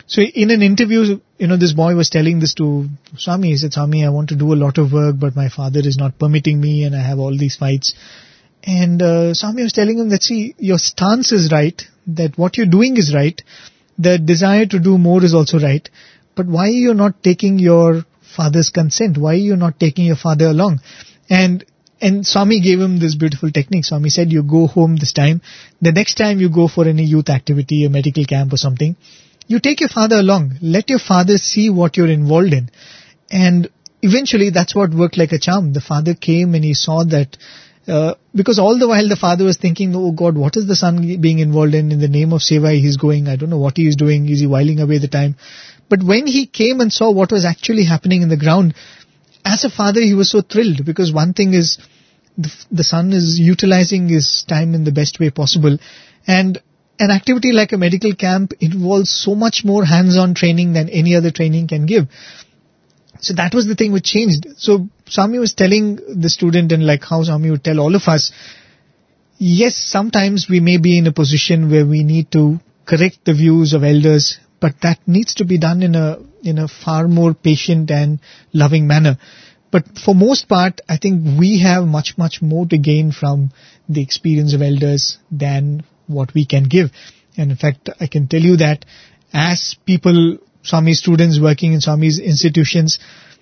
Speaker 1: So in an interview, you know, this boy was telling this to Swami. He said, Swami, I want to do a lot of work, but my father is not permitting me and I have all these fights. And uh, Swami was telling him that, see, your stance is right, that what you're doing is right, the desire to do more is also right, but why are you not taking your father's consent? Why are you not taking your father along? And and Swami gave him this beautiful technique. Swami said, you go home this time. The next time you go for any youth activity, a medical camp or something, you take your father along. Let your father see what you're involved in. And eventually that's what worked like a charm. The father came and he saw that, uh, because all the while the father was thinking, oh God, what is the son being involved in? In the name of Seva, he's going, I don't know what he is doing. Is he whiling away the time? But when he came and saw what was actually happening in the ground, as a father, he was so thrilled, because one thing is the, the son is utilizing his time in the best way possible. And an activity like a medical camp involves so much more hands-on training than any other training can give. So that was the thing which changed. So Swami was telling the student, and like how Swami would tell all of us, yes, sometimes we may be in a position where we need to correct the views of elders, but that needs to be done in a in a far more patient and loving manner. But for most part, I think we have much, much more to gain from the experience of elders than what we can give. And in fact, I can tell you that as people, Swami students working in Swami's institutions,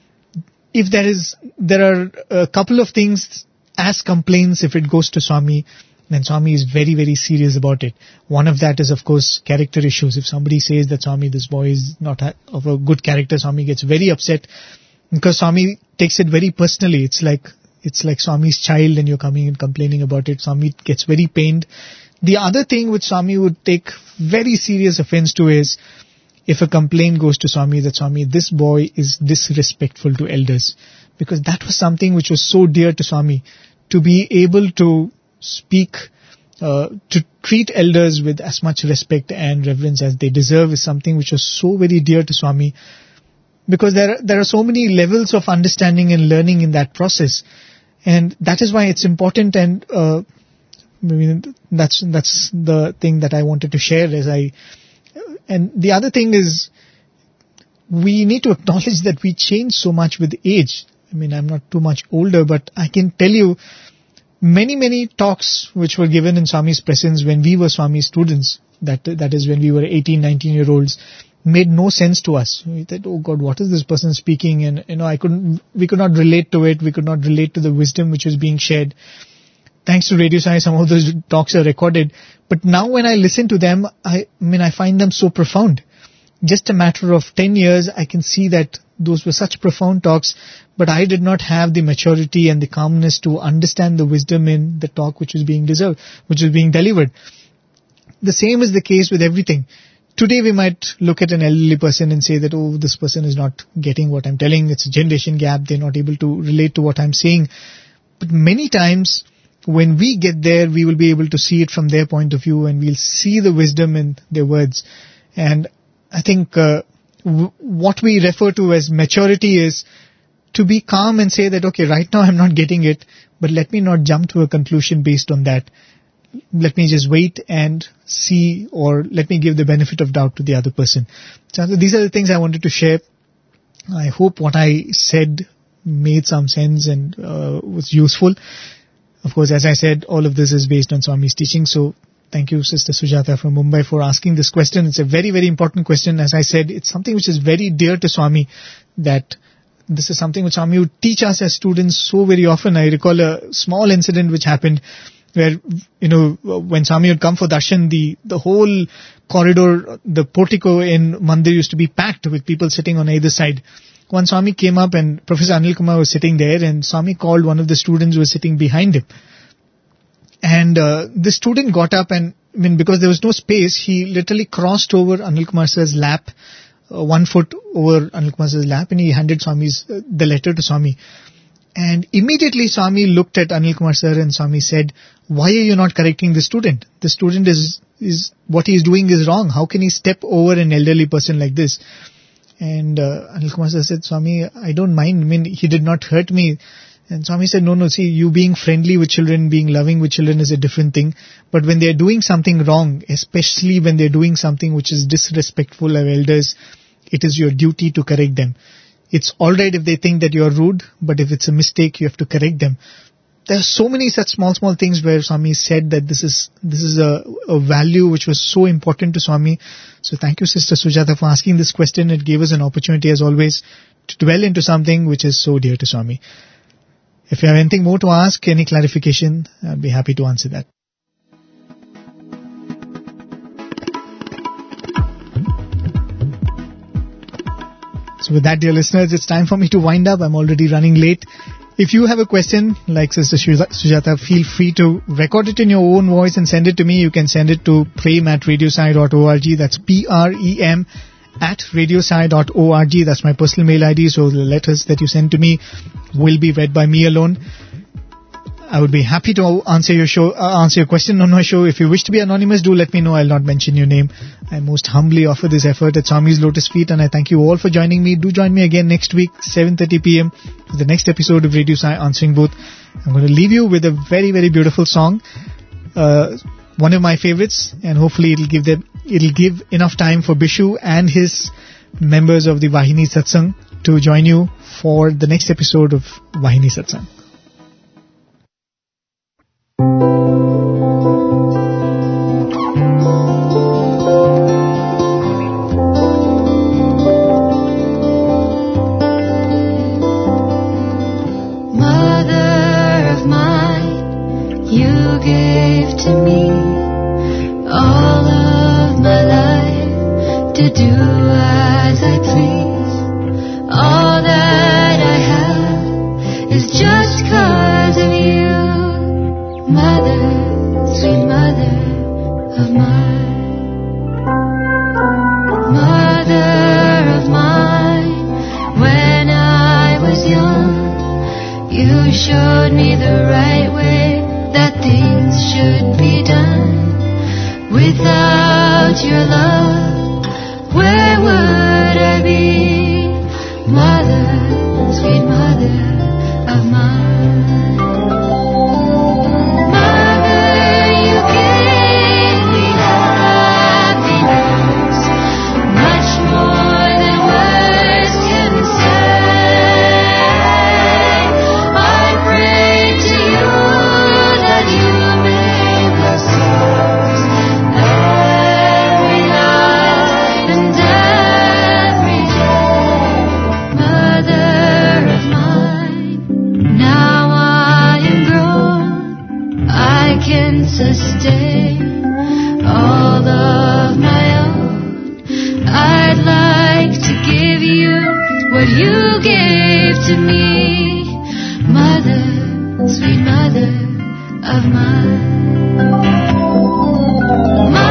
Speaker 1: if there is, there are a couple of things as complaints, if it goes to Swami, then Swami is very, very serious about it. One of that is, of course, character issues. If somebody says that, Swami, this boy is not of a good character, Swami gets very upset, because Swami takes it very personally. It's like, it's like Swami's child and you're coming and complaining about it. Swami gets very pained. The other thing which Swami would take very serious offense to is if a complaint goes to Swami that, Swami, this boy is disrespectful to elders. Because that was something which was so dear to Swami. To be able to speak, uh, to treat elders with as much respect and reverence as they deserve is something which was so very dear to Swami. Because there, there are so many levels of understanding and learning in that process. And that is why it's important, and uh, I mean, that's that's the thing that I wanted to share as I. And the other thing is, we need to acknowledge that we change so much with age. I mean, I'm not too much older, but I can tell you many, many talks which were given in Swami's presence when we were Swami students, that that is when we were eighteen, nineteen year olds, made no sense to us. We thought, oh God, what is this person speaking? And, you know, I couldn't, we could not relate to it. We could not relate to the wisdom which was being shared. Thanks to Radio Sai, some of those talks are recorded. But now when I listen to them, I, I mean, I find them so profound. Just a matter of ten years, I can see that those were such profound talks, but I did not have the maturity and the calmness to understand the wisdom in the talk which was being deserved, which was being delivered. The same is the case with everything. Today we might look at an elderly person and say that, oh, this person is not getting what I'm telling. It's a generation gap. They're not able to relate to what I'm saying. But many times when we get there, we will be able to see it from their point of view, and we'll see the wisdom in their words. And I think uh, w- what we refer to as maturity is to be calm and say that, okay, right now I'm not getting it, but let me not jump to a conclusion based on that. Let me just wait and see, or let me give the benefit of doubt to the other person. So these are the things I wanted to share. I hope what I said made some sense and uh, was useful. Of course, as I said, all of this is based on Swami's teaching. So thank you, Sister Sujata from Mumbai, for asking this question. It's a very, very important question. As I said, it's something which is very dear to Swami, that this is something which Swami would teach us as students so very often. I recall a small incident which happened where, you know, when Swami would come for darshan, the, the whole corridor, the portico in Mandir used to be packed with people sitting on either side. One Swami came up and Professor Anil Kumar was sitting there, and Swami called one of the students who was sitting behind him. And uh, the student got up, and I mean, because there was no space, he literally crossed over Anil Kumar sir's lap, uh, one foot over Anil Kumar sir's lap, and he handed Swami's, uh, the letter to Swami. And immediately Swami looked at Anil Kumar sir and Swami said, why are you not correcting the student? The student is, is, what he is doing is wrong. How can he step over an elderly person like this? And uh, Anil Kumar sir said, Swami, I don't mind. I mean, he did not hurt me. And Swami said, no, no, see, you being friendly with children, being loving with children is a different thing. But when they're doing something wrong, especially when they're doing something which is disrespectful of elders, it is your duty to correct them. It's alright if they think that you're rude, but if it's a mistake, you have to correct them. There are so many such small, small things where Swami said that this is this is a, a value which was so important to Swami. So thank you, Sister Sujata, for asking this question. It gave us an opportunity, as always, to dwell into something which is so dear to Swami. If you have anything more to ask, any clarification, I'd be happy to answer that. So with that, dear listeners, it's time for me to wind up. I'm already running late. If you have a question, like Sister Sujata, feel free to record it in your own voice and send it to me. You can send it to prem at radiosai dot org. That's P R E M at radiosai dot org. That's my personal mail I D. So the letters that you send to me will be read by me alone. I would be happy to answer your show, uh, answer your question on my show. If you wish to be anonymous, do let me know. I'll not mention your name. I most humbly offer this effort at Swami's Lotus Feet, and I thank you all for joining me. Do join me again next week, seven thirty p.m. for the next episode of Radio Sai Answering Booth. I'm going to leave you with a very, very beautiful song, uh, one of my favorites, and hopefully it'll give them, it'll give enough time for Bishu and his members of the Vahini Satsang to join you for the next episode of Vahini Satsang.
Speaker 3: Sweet mother of mine.